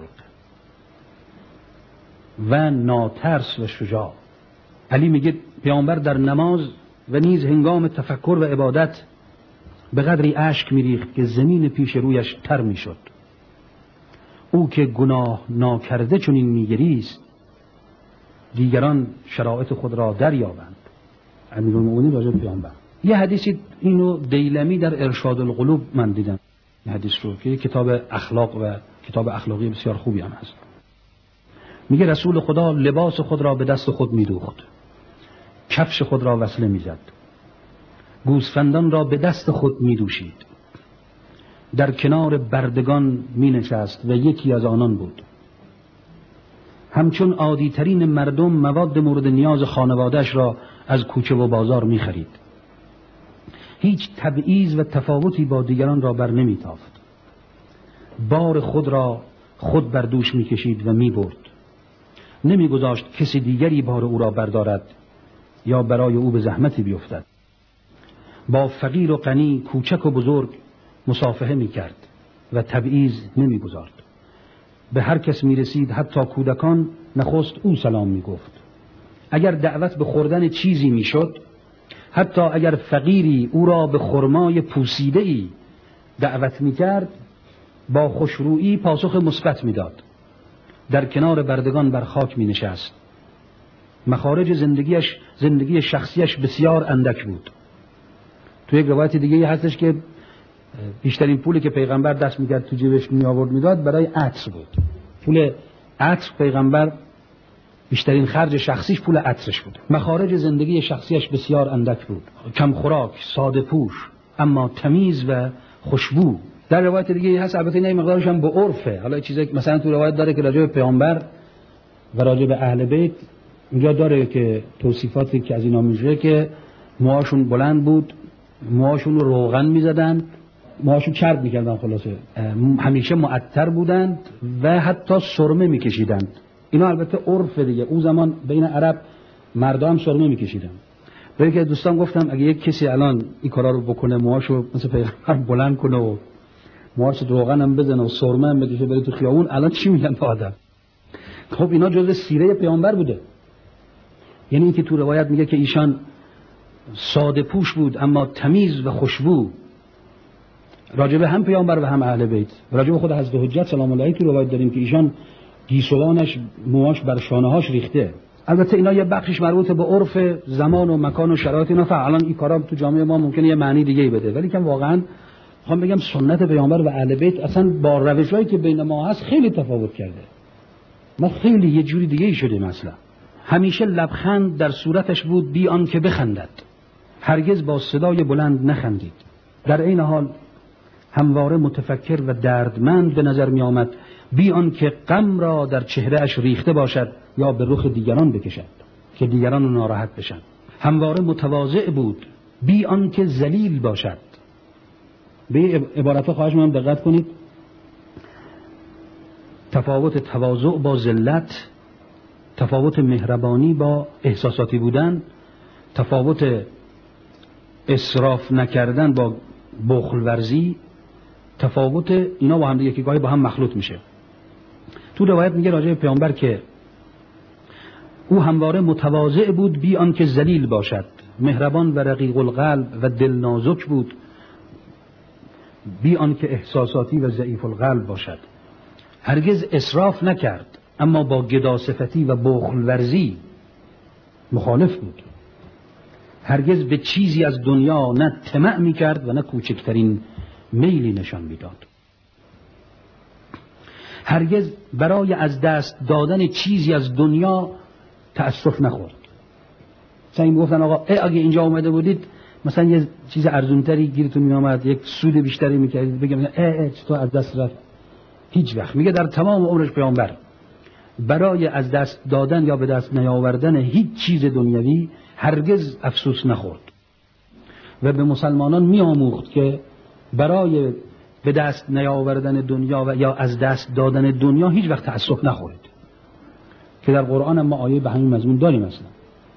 و ناترس و شجاع. علی میگه پیامبر در نماز و نیز هنگام تفکر و عبادت به قدری اشک میریخت که زمین پیش رویش تر میشد. او که گناه ناکرده چنین میگریست دیگران شرایط خود را دریابند. امیرالمومنین راجع به پیامبر. یه حدیثی اینو دیلمی در ارشاد القلوب من دیدم، این حدیث رو که کتاب اخلاق و کتاب اخلاقی بسیار خوبی هم هست. میگه رسول خدا لباس خود را به دست خود میدوخت، کفش خود را وصله میزد، گوسفندان را به دست خود میدوشید، در کنار بردگان مینشست و یکی از آنان بود. همچون عادی ترین مردم مواد مورد نیاز خانواده‌اش را از کوچه و بازار میخرید. هیچ تبعیض و تفاوتی با دیگران را بر نمیتافت. بار خود را خود بر دوش میکشید و میبرد. نمیگذاشت کسی دیگری بار او را بردارد یا برای او به زحمتی بیفتد. با فقیر و غنی، کوچک و بزرگ مصافحه میکرد و تبعیض نمیگذارد. به هر کس میرسید، حتی کودکان، نخست او سلام میگفت. اگر دعوت به خوردن چیزی میشد، حتی اگر فقیری او را به خرمای پوسیده‌ای دعوت میکرد، با خوشرویی پاسخ مثبت میداد. در کنار بردگان بر خاک مینشست. مخارج زندگیش زندگی شخصیش بسیار اندک بود. تو یک روایت دیگه هستش که بیشترین پولی که پیغمبر دست میکرد تو جیبش می آورد میداد برای عطر بود. پول عطر پیغمبر بیشترین خرج شخصیش پول عطرش بود. مخارج زندگی شخصیش بسیار اندک بود. کم خوراک، ساده پوش، اما تمیز و خوشبو. در روایت دیگه هست، البته این مقدارش هم به عرفه. حالا چیزی مثلا تو روایت داره که راجع به پیامبر و راجع به اهل بیت اینجا داره که توصیفاتی که از اینا میشه که موهاشون بلند بود، موهاشون رو روغن میزدن، موهاشون چرب میکردن، خلاصه همیشه معطر بودند و حتی سرمه میکشیدند. اینا البته عرف دیگه، اون زمان بین عرب مردا هم سرمه میکشیدن. برای که دوستان گفتم اگه یک کسی الان این کارا رو بکنه، موهاشو مثل پیغمبر بلند کنه و موهاشو روغن هم بزنه و سرمه هم بکشه بره تو خیابون، الان چی میگن به آدم؟ خب اینا جزء سیره پیامبر بوده. یعنی اینکه تو روایت میگه که ایشان ساده پوش بود اما تمیز و خوشبو، راجبه هم پیامبر و هم اهل بیت. راجبه خود حضرت حجت سلام الله علیه تو روایت داریم که ایشان گیسوانش موهاش بر شانه‌هاش ریخته. البته اینا یه بخشش مربوط به عرف زمان و مکان و شرایط اینا، فعلا این کارا تو جامعه ما ممکنه یه معنی دیگه بده، ولی که واقعا میخوام بگم سنت پیامبر و اهل بیت اصلا با روشایی که بین ما هست خیلی تفاوت کرده. ما خیلی یه جوری دیگه ای شده. مثلا همیشه لبخند در صورتش بود بی آن که بخندد، هرگز با صدای بلند نخندید. در این حال همواره متفکر و دردمند به نظر می آمد، بی آن که غم را در چهرهش ریخته باشد یا به رخ دیگران بکشد که دیگران رو ناراحت بشن. همواره متواضع بود بی آن که ذلیل باشد. به عبارت خواهش می‌کنم دقت کنید. تفاوت تواضع با ذلت، تفاوت مهربانی با احساساتی بودن، تفاوت اسراف نکردن با بخل ورزی، تفاوت اینا با هم دیگه که گاهی با هم مخلوط میشه. تو روایت میگه راجع به پیامبر که او همواره متواضع بود بی آن که ذلیل باشد، مهربان و رقیق القلب و دل نازک بود بی آن که احساساتی و ضعیف القلب باشد. هرگز اسراف نکرد اما با گداصفتی و بخل ورزی مخالف بود. هرگز به چیزی از دنیا نه طمع میکرد و نه کوچکترین میلی نشان میداد. هرگز برای از دست دادن چیزی از دنیا تأسف نخورد. مثلا این گفتن آقا ای اگه اینجا اومده بودید مثلا یه چیز ارزونتری گیرتون میامد، یک سود بیشتری میکردید، بگم ای ای چطور از دست رفت؟ هیچ وقت. میگه در تمام عمرش پیامبر برای از دست دادن یا به دست نیاوردن هیچ چیز دنیوی هرگز افسوس نخورد و به مسلمانان میآموخت که برای به دست نیاوردن دنیا و یا از دست دادن دنیا هیچ وقت تأسف نخورید، که در قرآن ما آیه به همین مضمون داریم. مثلا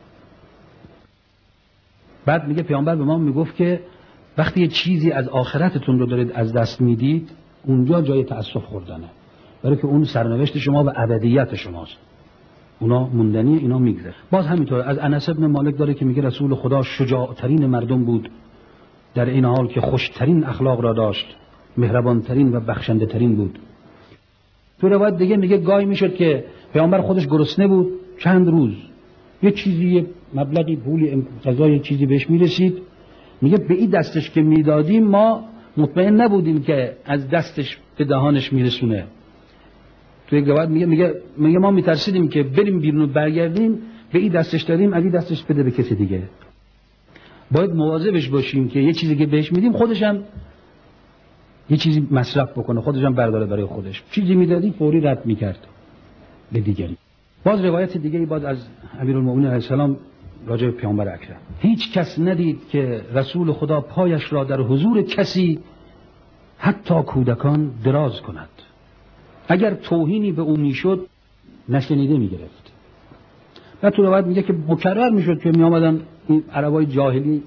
بعد میگه پیامبر به ما میگفت که وقتی یه چیزی از آخرتتون رو دارید از دست میدید، اونجا جای تأسف خوردنه، برای که اون سرنوشت شما و ابدیت شماست، اونا موندنی، اینا میگذره. باز همینطور از انس بن مالک داره که میگه رسول خدا شجاعترین مردم بود، در این حال که خوشترین اخلاق را داشت، مهربانترین و بخشنده ترین بود. تو روایت دیگه میگه گاهی میشد که پیامبر خودش گرسنه بود چند روز، یه چیزی یه مبلغی پولی غذای چیزی بهش میرسید، میگه به این دستش که میدادیم ما مطمئن نبودیم که از دستش به دهانش میرسونه. تو یک روایت میگه میگه میگه ما میترسیدیم که بریم بیرون و برگردیم، به این دستش دادیم از این دستش بده به کسی دیگه. باید مواظبش باشیم که یه چیزی که بهش میدیم خودش هم یه چیزی مصرف بکنه، خودش هم برداره برای خودش. چیزی میدادی فوری رد میکرد به دیگری. باز روایت دیگه باز از امیرالمومنین علیه السلام راجع به پیامبر اکرم، هیچ کس ندید که رسول خدا پایش را در حضور کسی حتی کودکان دراز کند، اگر توهینی به او میشد نشنیده میگرفت. و تو روایت میگه که مکرر میشد که میآمدن این عربای جاهلی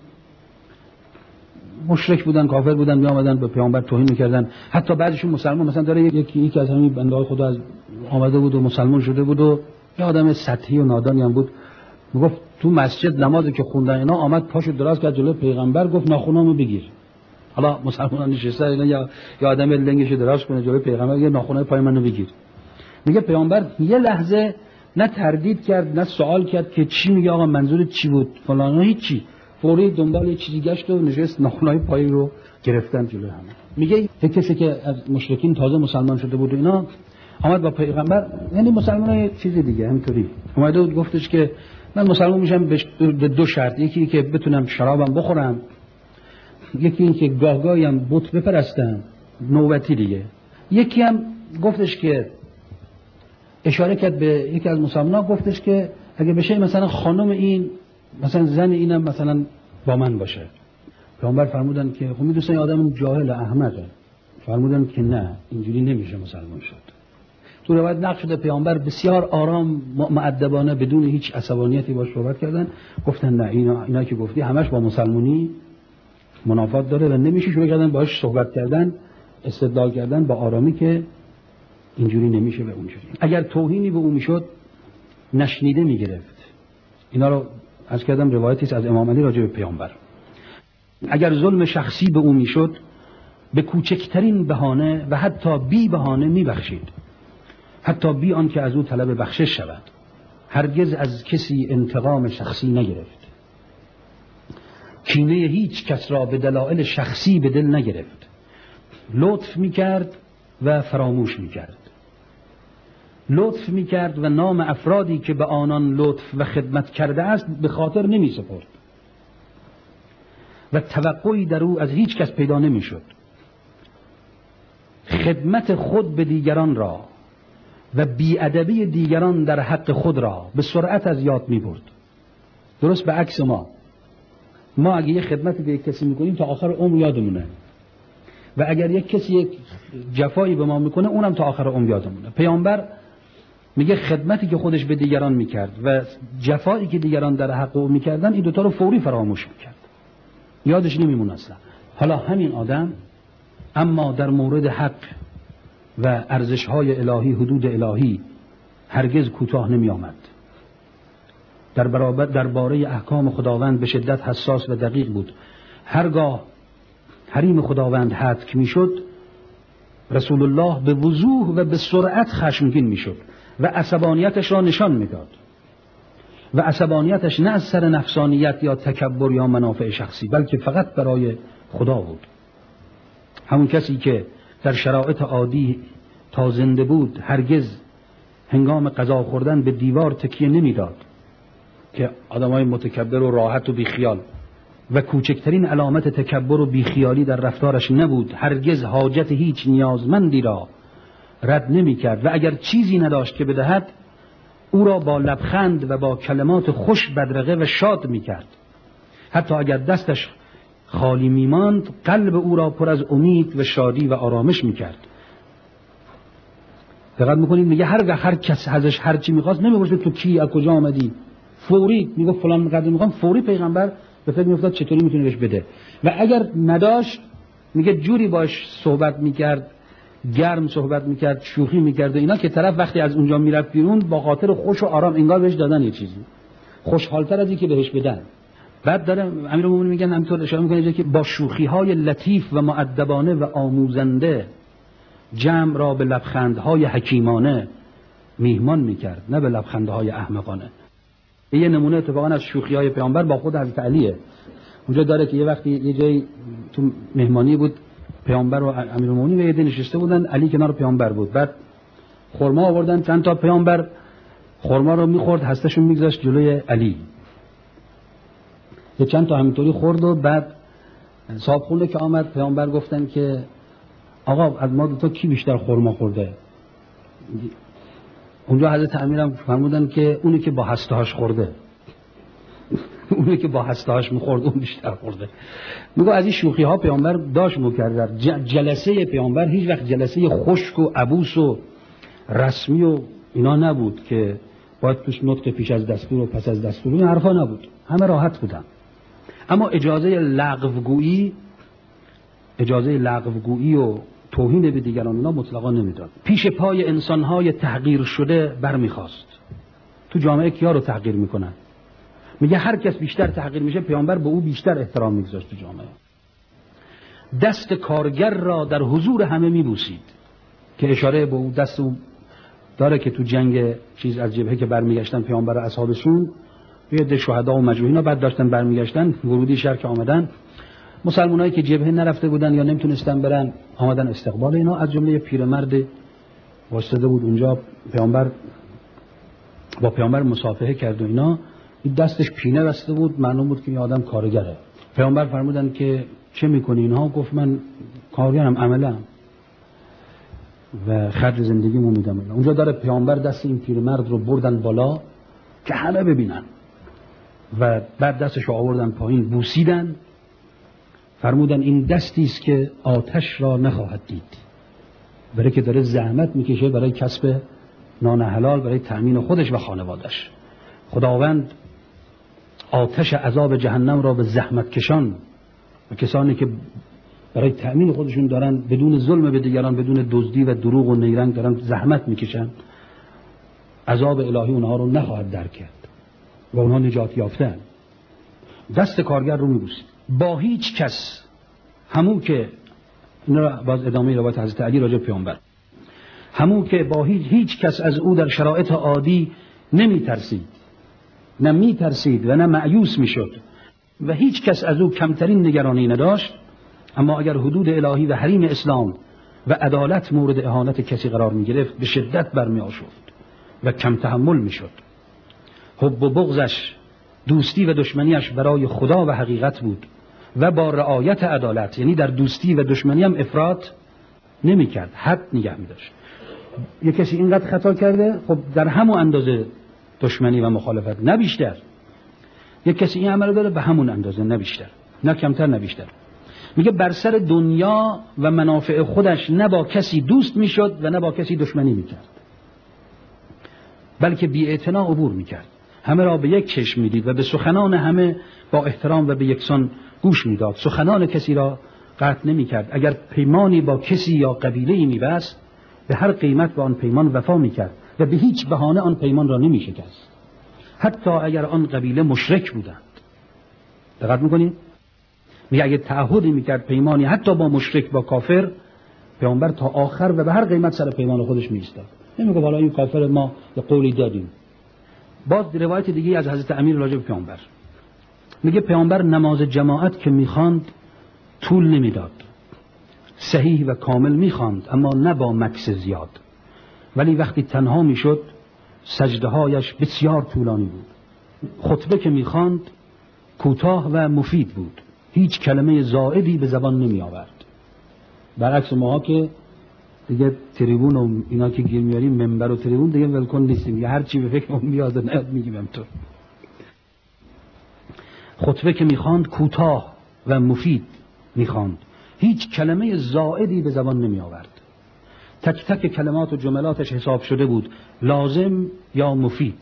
مشرک بودن، کافر بودن، میآمدن به پیامبر توهین میکردن. حتی بعضیشون مسلمان، مثلا داره یکی یکی از همین بنده‌های خدا از آمده بود و مسلمان شده بود و یه آدم سطحی و نادانی هم بود، میگفت تو مسجد نمازی که خوندن اینا، آمد پاشو دراز کرد جلوی پیغمبر، گفت ناخونامو بگیر. حالا مسلمانان نشسته اینا یا یا آدم لنگشو دراز کنه جلوی پیغمبر، یه ناخونای پای منو بگیر. میگه پیامبر یه لحظه نه تردید کرد نه سوال کرد که چی میگه، آقا منظورت چی بود فلان، هیچ چی، فوری دنبال یه چیزی گشت و نشست ناخونای پای رو گرفتن جلوی همه. میگه یک کسی که از مشرکین تازه مسلمان شده بود اینا آمد با پیغمبر، یعنی مسلمانای چیز دیگه همینطوری اومده بود، گفتش که من مسلمان میشم به دو شرط، یکی که بتونم شرابم بخورم، یکی این که گاه گاهی هم بت بپرستم نوبتی دیگه. یکی هم گفتش که اشاره کرد به یکی از مسلمانان، گفتش که اگه بشه مثلا خانم این مثلا زن اینم مثلا با من باشه. پیامبر فرمودن که خب میدونن آدم جاهل احمقه. فرمودن که نه، اینجوری نمیشه مسلمان شد. تو روایت نقل شده پیامبر بسیار آرام مؤدبانه بدون هیچ عصبانیتی باش صحبت کردن. گفتن نه، اینا اینا که گفتی همش با مسلمانی منافات داره و نمیشه. شروع کردن باهاش صحبت کردن، استدلال کردن با آرامی که اینجوری نمیشه به اونجوری. اگر توهینی به اون میشد نشنیده میگرفت. اینا رو از کردم روایتی است از امام علی راجع به پیامبر. اگر ظلم شخصی به اون میشد به کوچکترین بهانه و حتی بی بهانه میبخشید، حتی بی آن که از او طلب بخشش شود. هرگز از کسی انتقام شخصی نگرفت. کینه هیچ کس را به دلایل شخصی به دل نگرفت. لطف میکرد و فراموش میکرد. لطف میکرد و نام افرادی که به آنان لطف و خدمت کرده است به خاطر نمی سپرد و توقعی در او از هیچ کس پیدا نمی شد. خدمت خود به دیگران را و بی‌ادبی دیگران در حق خود را به سرعت از یاد می برد. درست به عکس ما. ما اگه یه خدمتی به یک کسی میکنیم تا آخر عمر یادمونه و اگر یک کسی یک جفایی به ما میکنه اونم تا آخر عمر یادمونه. پیامبر میگه خدمتی که خودش به دیگران میکرد و جفایی که دیگران در حق او میکردن این دوتا رو فوری فراموش میکرد، یادش نمیمونه اصلا. حالا همین آدم اما در مورد حق و ارزش‌های الهی، حدود الهی هرگز کوتاه نمی آمد. در برابر درباره احکام خداوند به شدت حساس و دقیق بود. هرگاه حریم خداوند هتک میشد رسول الله به وضوح و به سرعت خشمگین میشد و عصبانیتش را نشان میداد و عصبانیتش نه از سر نفسانیت یا تکبر یا منافع شخصی بلکه فقط برای خدا بود. همون کسی که در شرایط عادی تا زنده بود هرگز هنگام غذا خوردن به دیوار تکیه نمیداد که آدمای متکبر و راحت و بیخیال و کوچکترین علامت تکبر و بیخیالی در رفتارش نبود. هرگز حاجت هیچ نیازمندی را رد نمی کرد و اگر چیزی نداشت که بدهد او را با لبخند و با کلمات خوش بدرقه و شاد می کرد. حتی اگر دستش خالی می ماند قلب او را پر از امید و شادی و آرامش می کرد. دقت میکنید میگه هر وقت هر کس ازش هر چی میخواست نمیگفت تو کی، از کجا آمدی، فوری میگفت فلان قدر میخوام، فوری پیغمبر به فکر میافتاد چطوری میتونه بهش بده و اگر نداشت میگه جوری باش صحبت میکرد، گرم صحبت میکرد، شوخی میکرد و اینا که طرف وقتی از اونجا میرفت بیرون با خاطر خوش و آرام انگار بهش دادن یه چیزی خوشحالتر از اینکه بهش بدن. بعد داره امیرالمومنین میگن همینطور اشاره میکنه که با شوخی های لطیف و مؤدبانه و آموزنده جمع را به لبخندهای حکیمانه میهمان میکرد، نه به لبخندهای احمقانه. یه نمونه اتفاقا از شوخی های پیامبر با خود حضرت علیه. اونجا داره که یه وقتی یه جایی تو مهمانی بود پیامبر و امیرالمومنین و یه ده نشسته بودن، علی کنار پیامبر بود. بعد خرما آوردن، چند تا پیامبر خرما رو میخورد، هستشون میگذاشت جلوی علی، یه چند تا همینطوری خورد و بعد صاحب خونه که آمد پیامبر گفتن که آقا از ما دو تا کی بیشتر خرما خورده؟ اونجا حضرت امیرم فرمودن که اونی که با هسته‌هاش خورده اونی که با هسته‌هاش می‌خورد اون بیشتر خورده. میگه از این شوخی ها پیامبر داشت می‌کرد. جلسه پیامبر هیچ وقت جلسه خشک و عبوس و رسمی و اینا نبود که باید توش نطق پیش از دستور و پس از دستور، این حرفا نبود، همه راحت بودن. اما اجازه لغوگویی اجازه لغوگویی و توهین به دیگران اینا مطلقا نمیداد. پیش پای انسان‌های تحقیر شده برمیخواست. تو جامعه کیا رو تحقیر میکنن؟ میگه هر کس بیشتر تحقیر میشه پیامبر به او بیشتر احترام میگذاشت تو جامعه. دست کارگر را در حضور همه میبوسید که اشاره به او دست او داره که تو جنگ چیز از جبهه که برمیگشتن پیامبر و اصحابشون یه عده شهدا و مجروحینا بعد داشتن برمیگشتن، ورودی شهر که آمدن، مسلمانایی که جبهه نرفته بودن یا نمیتونستن برن آمدن استقبال اینا، از جمله پیرمرد واسطه بود اونجا، پیامبر با پیامبر مصافحه کرد و اینا، این دستش پینه بسته بود، معلوم بود که این آدم کارگره. پیامبر فرمودن که چه میکنی اینها؟ گفت من کارگرم، عملم و خرج زندگیمو میدم. اونجا داره پیامبر دست این پیرمرد رو بردن بالا که همه ببینن. و بعد دستش رو آوردن پایین، بوسیدن، فرمودن این دستی است که آتش را نخواهد دید، برای که داره زحمت میکشه برای کسب نان حلال، برای تأمین خودش و خانوادش. خداوند آتش عذاب جهنم را به زحمت کشان و کسانی که برای تأمین خودشون دارن بدون ظلم به دیگران، بدون دزدی و دروغ و نیرنگ دارن زحمت میکشن، عذاب الهی اونها رو نخواهد درک کرد و اونها نجات یافتن. دست کارگر رو میبوسید. با هیچ کس، همون که این را باز ادامه روایت حضرت علی راجع به پیامبر، همون که با هیچ هیچ کس از او در شرایط عادی نمی ترسید، نه می ترسید و نه مایوس می شد و هیچ کس از او کمترین نگرانی نداشت، اما اگر حدود الهی و حریم اسلام و عدالت مورد اهانت کسی قرار می گرفت به شدت برمی آشفت و کم تحمل می شد. حب و بغضش، دوستی و دشمنیش برای خدا و حقیقت بود و با رعایت عدالت، یعنی در دوستی و دشمنی هم افراط نمی کرد، حد نگه می داشت. یک کسی اینقدر خطا کرده، خب در همون اندازه دشمنی و مخالفت، نه بیشتر. یک کسی این عمل داره، به همون اندازه، نه بیشتر، نه کمتر نه بیشتر. میگه بر سر دنیا و منافع خودش نه با کسی دوست میشد و نه با کسی دشمنی میکرد، بلکه بی‌اعتنا عبور میکرد، همه را به یک چشم میدید و به سخنان همه با احترام و به یکسان گوش میداد. سخنان کسی را قطع نمیکرد. اگر پیمانی با کسی یا قبیله‌ای میبست، به هر قیمت به آن پیمان وفا میکرد و به هیچ بهانه آن پیمان را نمیشکست، حتی اگر آن قبیله مشرک بودند. دقت میکنید؟ میگه اگه تعهدی میکرد پیمانی حتی با مشرک، با کافر، پیامبر تا آخر و به هر قیمت سر پیمان خودش میایستاد. نمیگه حالا این کافر ما یه قولی دادیم. باز روایت دیگه از حضرت امیر راجع به پیامبر میگه پیامبر نماز جماعت که میخواند طول نمیداد، صحیح و کامل میخواند اما نه با مکث زیاد، ولی وقتی تنها میشد سجده‌هایش بسیار طولانی بود. خطبه که میخواند کوتاه و مفید بود، هیچ کلمه زائدی به زبان نمی آورد. برعکس ماها که دیگه تریبون و اینا که گیر میاریم، منبر و تریبون دیگه ولکن نیستیم، یه هر چی به فکر اون میاد نه میگیم همطور. خطبه که میخواند کوتاه و مفید میخواند، هیچ کلمه زائدی به زبان نمی آورد. تک تک کلمات و جملاتش حساب شده بود، لازم یا مفید.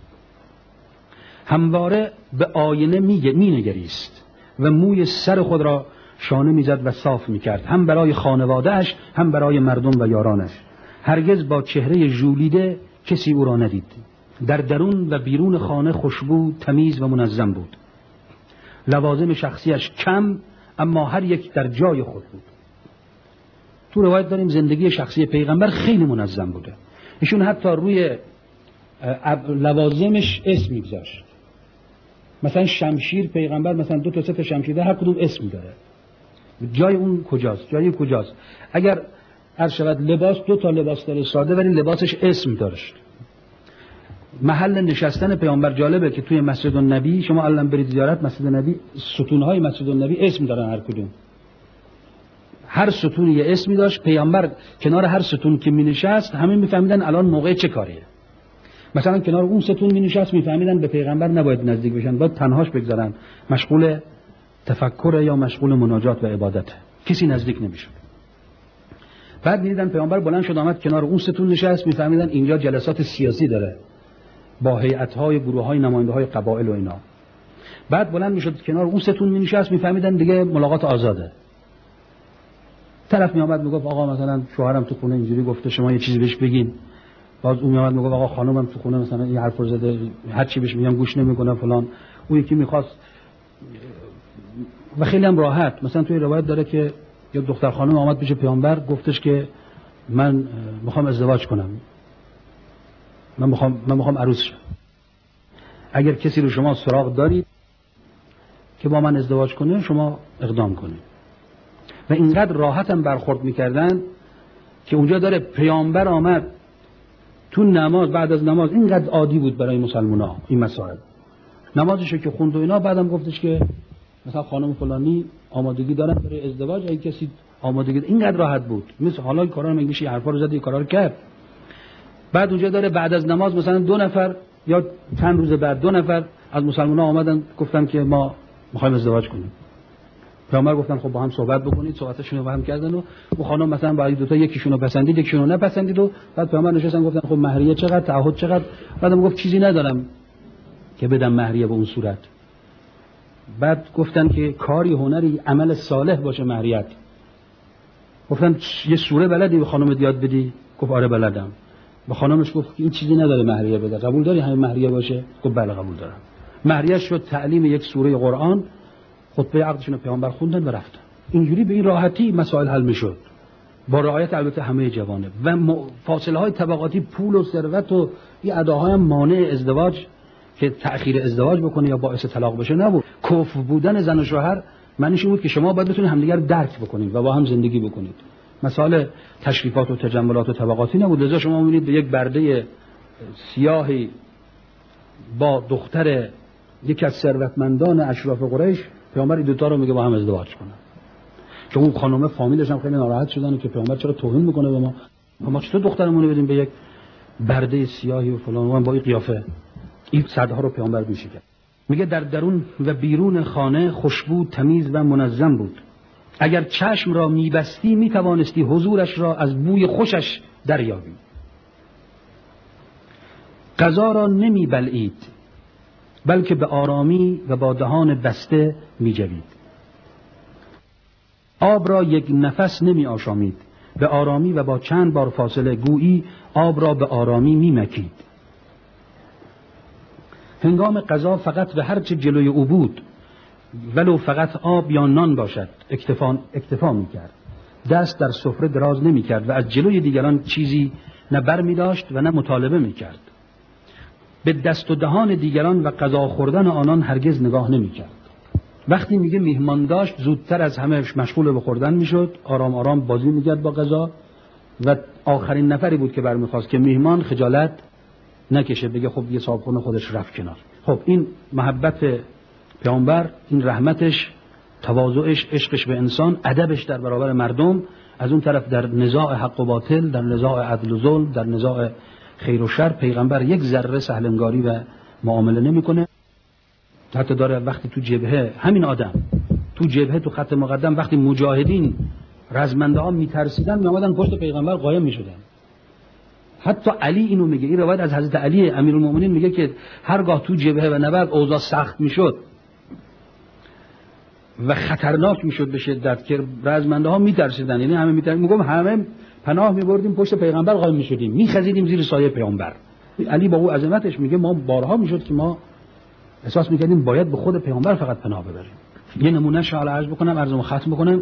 همواره به آینه می نگریست و موی سر خود را شانه میزد و صاف میکرد، هم برای خانوادهش هم برای مردم و یارانش. هرگز با چهره ژولیده کسی او را ندید. در درون و بیرون خانه خوشبو، تمیز و منظم بود. لوازم شخصیش کم اما هر یک در جای خود بود. تو روایت داریم زندگی شخصی پیغمبر خیلی منظم بوده. ایشون حتی روی لوازمش اسم میگذاشت. مثلا شمشیر پیغمبر مثلا دو تا سه تا شمشیر هر کدوم اسم داره. جای اون کجاست؟ جای کجاست؟ اگر هر شود لباس، دو تا لباس داره ساده ولی لباسش اسم داشت. محل نشستن پیامبر جالبه که توی مسجد النبی، شما الان برید زیارت مسجد النبی، ستونهای مسجد النبی اسم دارن هر کدوم. هر ستون یه اسمی داشت. پیامبر کنار هر ستون که می نشست همه میفهمیدن الان موقع چه کاریه. مثلا کنار اون ستون می نشست میفهمیدن به پیغمبر نباید نزدیک بشن، باید تنهاش بگذارن، مشغول تفکر یا مشغول مناجات و عبادت، کسی نزدیک نمیشد. بعد میدیدن پیامبر بلند شد آمد کنار اون ستون نشست، میفهمیدن اینجا جلسات سیاسی داره با هیئت‌های گروه‌های نماینده‌های قبایل و اینا. بعد بلند میشد کنار اون ستون می نشست، میفهمیدن دیگه ملاقات آزاده. طرف می آمد میگفت آقا مثلا شوهرم تو خونه اینجوری گفته، شما یه چیزی بهش بگین. باز اون می آمد میگفت آقا خانومم تو خونه مثلا این حرفو زده، هر چی بهش میگم گوش نمیکنه فلان. اون یکی میخواست و خیلی هم راحت. مثلا توی روایت داره که یه دختر خانم آمد پیش پیامبر گفتش که من میخوام ازدواج کنم، من میخوام من میخوام عروس شم. اگر کسی رو شما سراغ دارید که با من ازدواج کنه شما اقدام کنید. و اینقدر راحت هم برخورد میکردن که اونجا داره پیامبر آمد تو نماز، بعد از نماز اینقدر عادی بود برای مسلمان‌ها این مسائل. نمازشو که خوند و اینا، بعدم گفتش که مثلا خانم فلانی آمادگی دارن برای ازدواج، اگه کسی آمادگی داره. اینقدر راحت بود. مثل حالا این کارا رو میگه، این حرفا رو زد، این کارا رو کرد. بعد اونجا داره بعد از نماز مثلا دو نفر یا چند روز بعد دو نفر از مسلمان‌ها آمدن گفتن که ما می‌خوایم ازدواج کنیم. پیامبر گفتن خب با هم صحبت بکنید، صحبتشون رو با هم کردن و اون خانم مثلا برای دو تا یکیشون رو پسندید یکیشون رو نپسندید و بعد پیامبر نشستن گفتن خب مهریه چقدر، تعهد چقدر؟ بعدم گفت چیزی ندارم که بدم مهریه به اون صورت. بعد گفتن که کاری، هنری، عمل صالح باشه مهریت. گفتن یه سوره بلدی به خانم یاد بدی؟ گفت آره بلدم. به خانمش گفت که این چیزی نداره مهریه بده، قبول داری همین مهریه باشه؟ گفت بله قبول دارم. مهریه شد تعلیم یک سوره قرآن، خطبه عقدشون رو پیامبر خوندن و رفتن. اینجوری به این راحتی مسائل حل میشد، با رعایت البته همه جوانب و فاصله های طبقاتی، پول و ثروت و این اداهای هم مانع ازدواج که تأخیر ازدواج بکنه یا باعث طلاق بشه نبود. کفر بودن زن و شوهر معنیش بود که شما باید بتونید همدیگر درک بکنید و با هم زندگی بکنید. مسائل تشریفات و تجملات و طبقاتی نبود. لذا شما می‌بینید به یک برده سیاهی با دختر یکی از ثروتمندان اشراف قریش پیامبر این دوتا رو میگه با هم ازدواج کنن، که اون خانم فامیلش هم خیلی ناراحت شدن که پیامبر چرا توهین میکنه به ما، ما چطور دخترمون رو بدیم به یک برده سیاهی و فلان و با این قیافه. این صدها رو پیامبر گوشی کرد. میگه در درون و بیرون خانه خوشبو، تمیز و منظم بود. اگر چشم را میبستی میتوانستی حضورش را از بوی خوشش دریابی. غذا را نمیبلعید بلکه به آرامی و با دهان بسته میجوید. آب را یک نفس نمی آشامید، به آرامی و با چند بار فاصله، گویی آب را به آرامی می مکید. هنگام غذا فقط به هر چه جلوی او بود ولو فقط آب یا نان باشد اکتفا, اکتفا می کرد. دست در سفره دراز نمی کرد و از جلوی دیگران چیزی نه بر می داشت و نه مطالبه می کرد. به دست و دهان دیگران و غذا خوردن آنان هرگز نگاه نمی کرد. وقتی میگه میهمان داشت زودتر از همه مشغول به خوردن میشد، آرام آرام بازی میکرد با غذا و آخرین نفری بود که برمیخواست که میهمان خجالت نکشه، بگه خب یه صاحبخونه خودش رفت کنار. خب این محبت پیامبر، این رحمتش، تواضعش، عشقش به انسان، ادبش در برابر مردم، از اون طرف در نزاع حق و باطل، در نزاع عدل و ظلم، در نزاع خیر و شر، پیغمبر یک ذره سهلنگاری و معامله نمیکنه. حتی داره وقتی تو جبهه، همین آدم تو جبهه تو خط مقدم وقتی مجاهدین رزمنده ها میترسیدن میامدن پشت پیغمبر قایم میشدن. حتی علی اینو میگه، این روایت از حضرت علی امیرالمومنین میگه که هرگاه تو جبهه و نبرد اوضاع سخت میشد و خطرناک میشد به شدت که رزمنده ها میترسیدن، یعنی همه میترسیدن، میگم همه پناه میبردیم پشت پیغمبر قایم میشدیم، میخزیدیم زیر سایه پیغمبر. علی با او عظمتش میگه ما بارها میشد که ما احساس میکردیم باید به خود پیامبر فقط پناه ببریم. یه نمونه شال عرض بکنم، عرضمو ختم بکنم.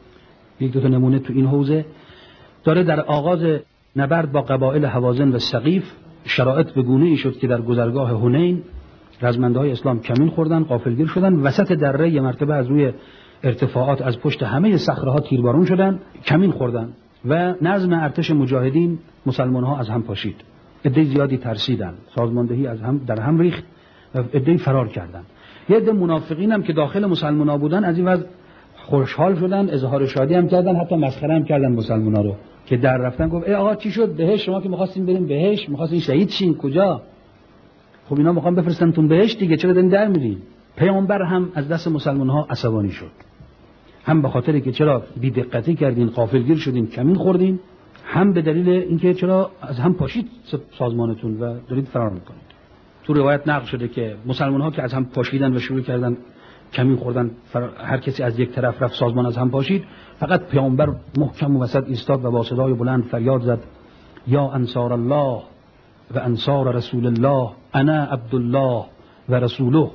یک دو تا نمونه تو این حوزه داره. در آغاز نبرد با قبایل هوازن و ثقیف شرایط به گونه‌ای شد که در گذرگاه حنین رزمنده‌های اسلام کمین خوردن، غافلگیر شدن، وسط دره یه مرتبه از روی ارتفاعات از پشت همه صخره‌ها تیربارون شدن، کمین خوردن و نظم ارتش مجاهدین مسلمان‌ها از هم پاشید. عده زیادی ترسیدن، سازماندهی از هم در هم ریخت و عده فرار کردن. یه عده منافقین هم که داخل مسلمان‌ها بودن از این وضع خوشحال شدن، اظهار شادی هم کردن، حتی مسخره هم کردن مسلمان‌ها رو که در رفتن گفت ای آقا چی شد؟ بهشت، شما که می‌خواستین بریم بهشت، می‌خواستین شهید شین، کجا؟ خب اینا می‌خوام بفرستنتون بهشت دیگه، چرا دارین در میرین؟ پیامبر هم از دست مسلمان‌ها عصبانی شد، هم به خاطر که چرا بی‌دقتی کردین، غافلگیر شدین، کمین خوردین، هم به دلیل اینکه چرا از هم پاشید سازمانتون و دارید فرار می‌کنید. تو روایت نقل شده که مسلمان‌ها که از هم پاشیدن و شروع کردن کمین خوردن، هر کسی از یک طرف رفت، سازمان از هم پاشید، فقط پیامبر محکم و وسط ایستاد و با صدای بلند فریاد زد یا انصار الله و انصار رسول الله انا عبدالله و رسوله.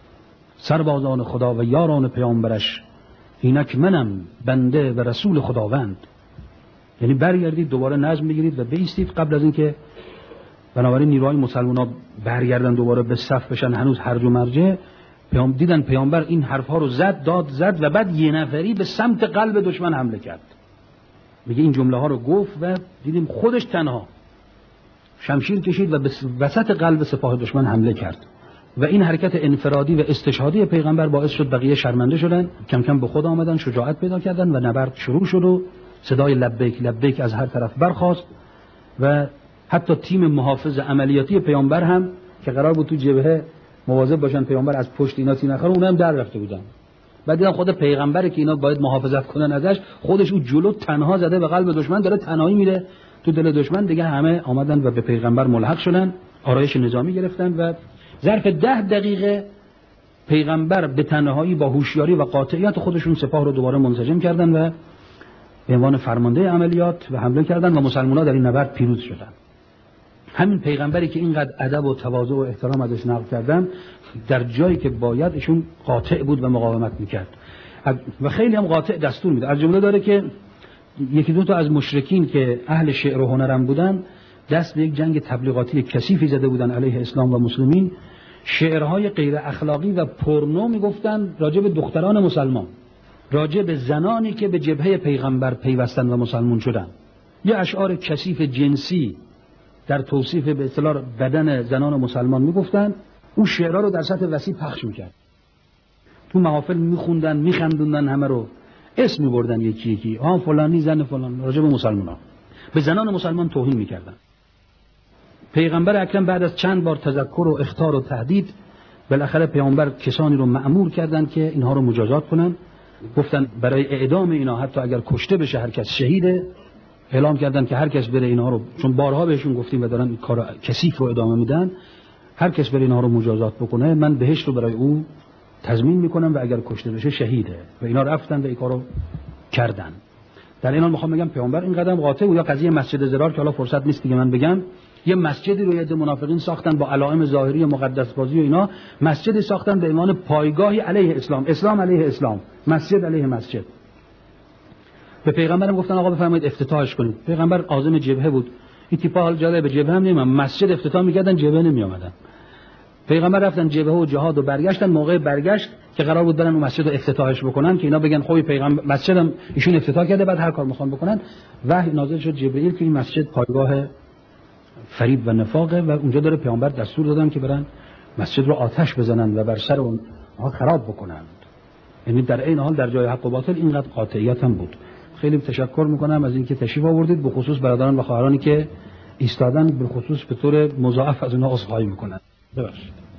سربازان خدا و یاران پیامبرش اینک منم بنده و رسول خداوند. یعنی برگردید دوباره نظم بگیرید و بایستید قبل از اینکه بنابراین نیروهای مسلمان‌ها برگردن دوباره به صف بشن. هنوز هرج و مرجه. پیام دیدن پیامبر این حرفها رو زد، داد زد و بعد یه نفری به سمت قلب دشمن حمله کرد. میگه این جمله ها رو گفت و دیدیم خودش تنها شمشیر کشید و به وسط قلب سپاه دشمن حمله کرد و این حرکت انفرادی و استشهادی پیغمبر باعث شد بقیه شرمنده شدن، کم کم به خود آمدن، شجاعت پیدا کردن و نبرد شروع شد و صدای لبیک لبیک از هر طرف برخاست و حتی تیم محافظ عملیاتی پیامبر هم که قرار بود تو جبهه مواظب باشن پیامبر از پشت اینا تیر نخوره، اونها هم در رفته بودن. بعد دیدن خود پیغمبره که اینا باید محافظت کنن ازش، خودش اون جلو تنها زده به قلب دشمن، داره تنهایی میره تو دل دشمن. دیگه همه آمدن و به پیغمبر ملحق شدن، آرایش نظامی گرفتن و ظرف ده دقیقه پیغمبر به تنهایی با هوشیاری و قاطعیت خودشون سپاه رو دوباره منسجم کردن و به عنوان فرمانده عملیات و حمله کردن و مسلمان‌ها در این نبرد پیروز شدن. همین پیغمبری که اینقدر ادب و تواضع و احترام ازش نقل کردن، در جایی که باید ایشون قاطع بود و مقاومت میکرد و خیلی هم قاطع دستور میده. از جمله داره که یکی دو تا از مشرکین که اهل شعر و هنرم بودن دست به یک جنگ تبلیغاتی کثیفی زده بودن علیه اسلام و مسلمین، شعرهای غیر اخلاقی و پورنو میگفتن راجع به دختران مسلمان، راجع به زنانی که به جبهه پیغمبر پیوستن و مسلمان شدن. یه اشعار کثیف جنسی در توصیف به اصطلاح بدن زنان مسلمان میگفتن. اون شعرها رو در سطح وسیع پخش میکرد، تو محافل میخوندن، میخندوندن، همه رو اسم میبردن یکی یکی، ها فلانی زن فلان، راجع به مسلمانان، به زنان مسلمان توهین میکردن. پیغمبر اکرم بعد از چند بار تذکر و اخطار و تهدید، بالاخره پیامبر کسانی رو مأمور کردن که اینها رو مجازات کنن. گفتن برای اعدام اینا حتی اگر کشته بشه هر کس شهیده. اعلام کردن که هر کس بره اینها رو، چون بارها بهشون گفتیم و دارن این کار کثیف رو ادامه میدن، هر کس بره اینها رو مجازات بکنه من بهشت رو برای او تضمین میکنم و اگر کشته بشه شهیده. و اینا رفتن و این کارو کردن. در این حال میخوام بگم پیامبر این قدم قاطع بود. یا قضیه مسجد ضرار که حالا فرصت نیست دیگه من بگم، یه مسجدی رو یه منافقین ساختن با علائم ظاهری مقدس بازی و اینا، مسجدی ساختن به عنوان پایگاهی علیه اسلام، اسلام علیه اسلام، مسجد علیه مسجد. به پیغمبرم گفتن آقا بفرمایید افتتاحش کنید. پیغمبر عازم جبهه بود. این تیپا حال جالب، به جبهه هم نمیام، مسجد افتتاح میکردن جبهه نمی اومدن. پیغمبر رفتن جبهه و جهاد و برگشتن. موقع برگشت که قرار بود برن اون مسجد رو افتتاحش بکنن که اینا بگن خوبی پیغمبر مسجدم ایشون افتتاح کرده بعد هر کار میخوان بکنن، وحی نازل شد جبرئیل که این مسجد پایگاه فریب و نفاقه و اونجا داره پیامبر دستور دادن که برن مسجد رو آتش بزنن و بر سر اون خراب بکنن. یعنی در این حال در جای حق و باطل اینقدر قاطعیت هم بود. خیلی تشکر میکنم از اینکه تشریف آوردید، به خصوص برادران و خواهرانی که ایستادن، به خصوص به طور مضاعف از اونها عذرخواهی میکنن. ببخشید.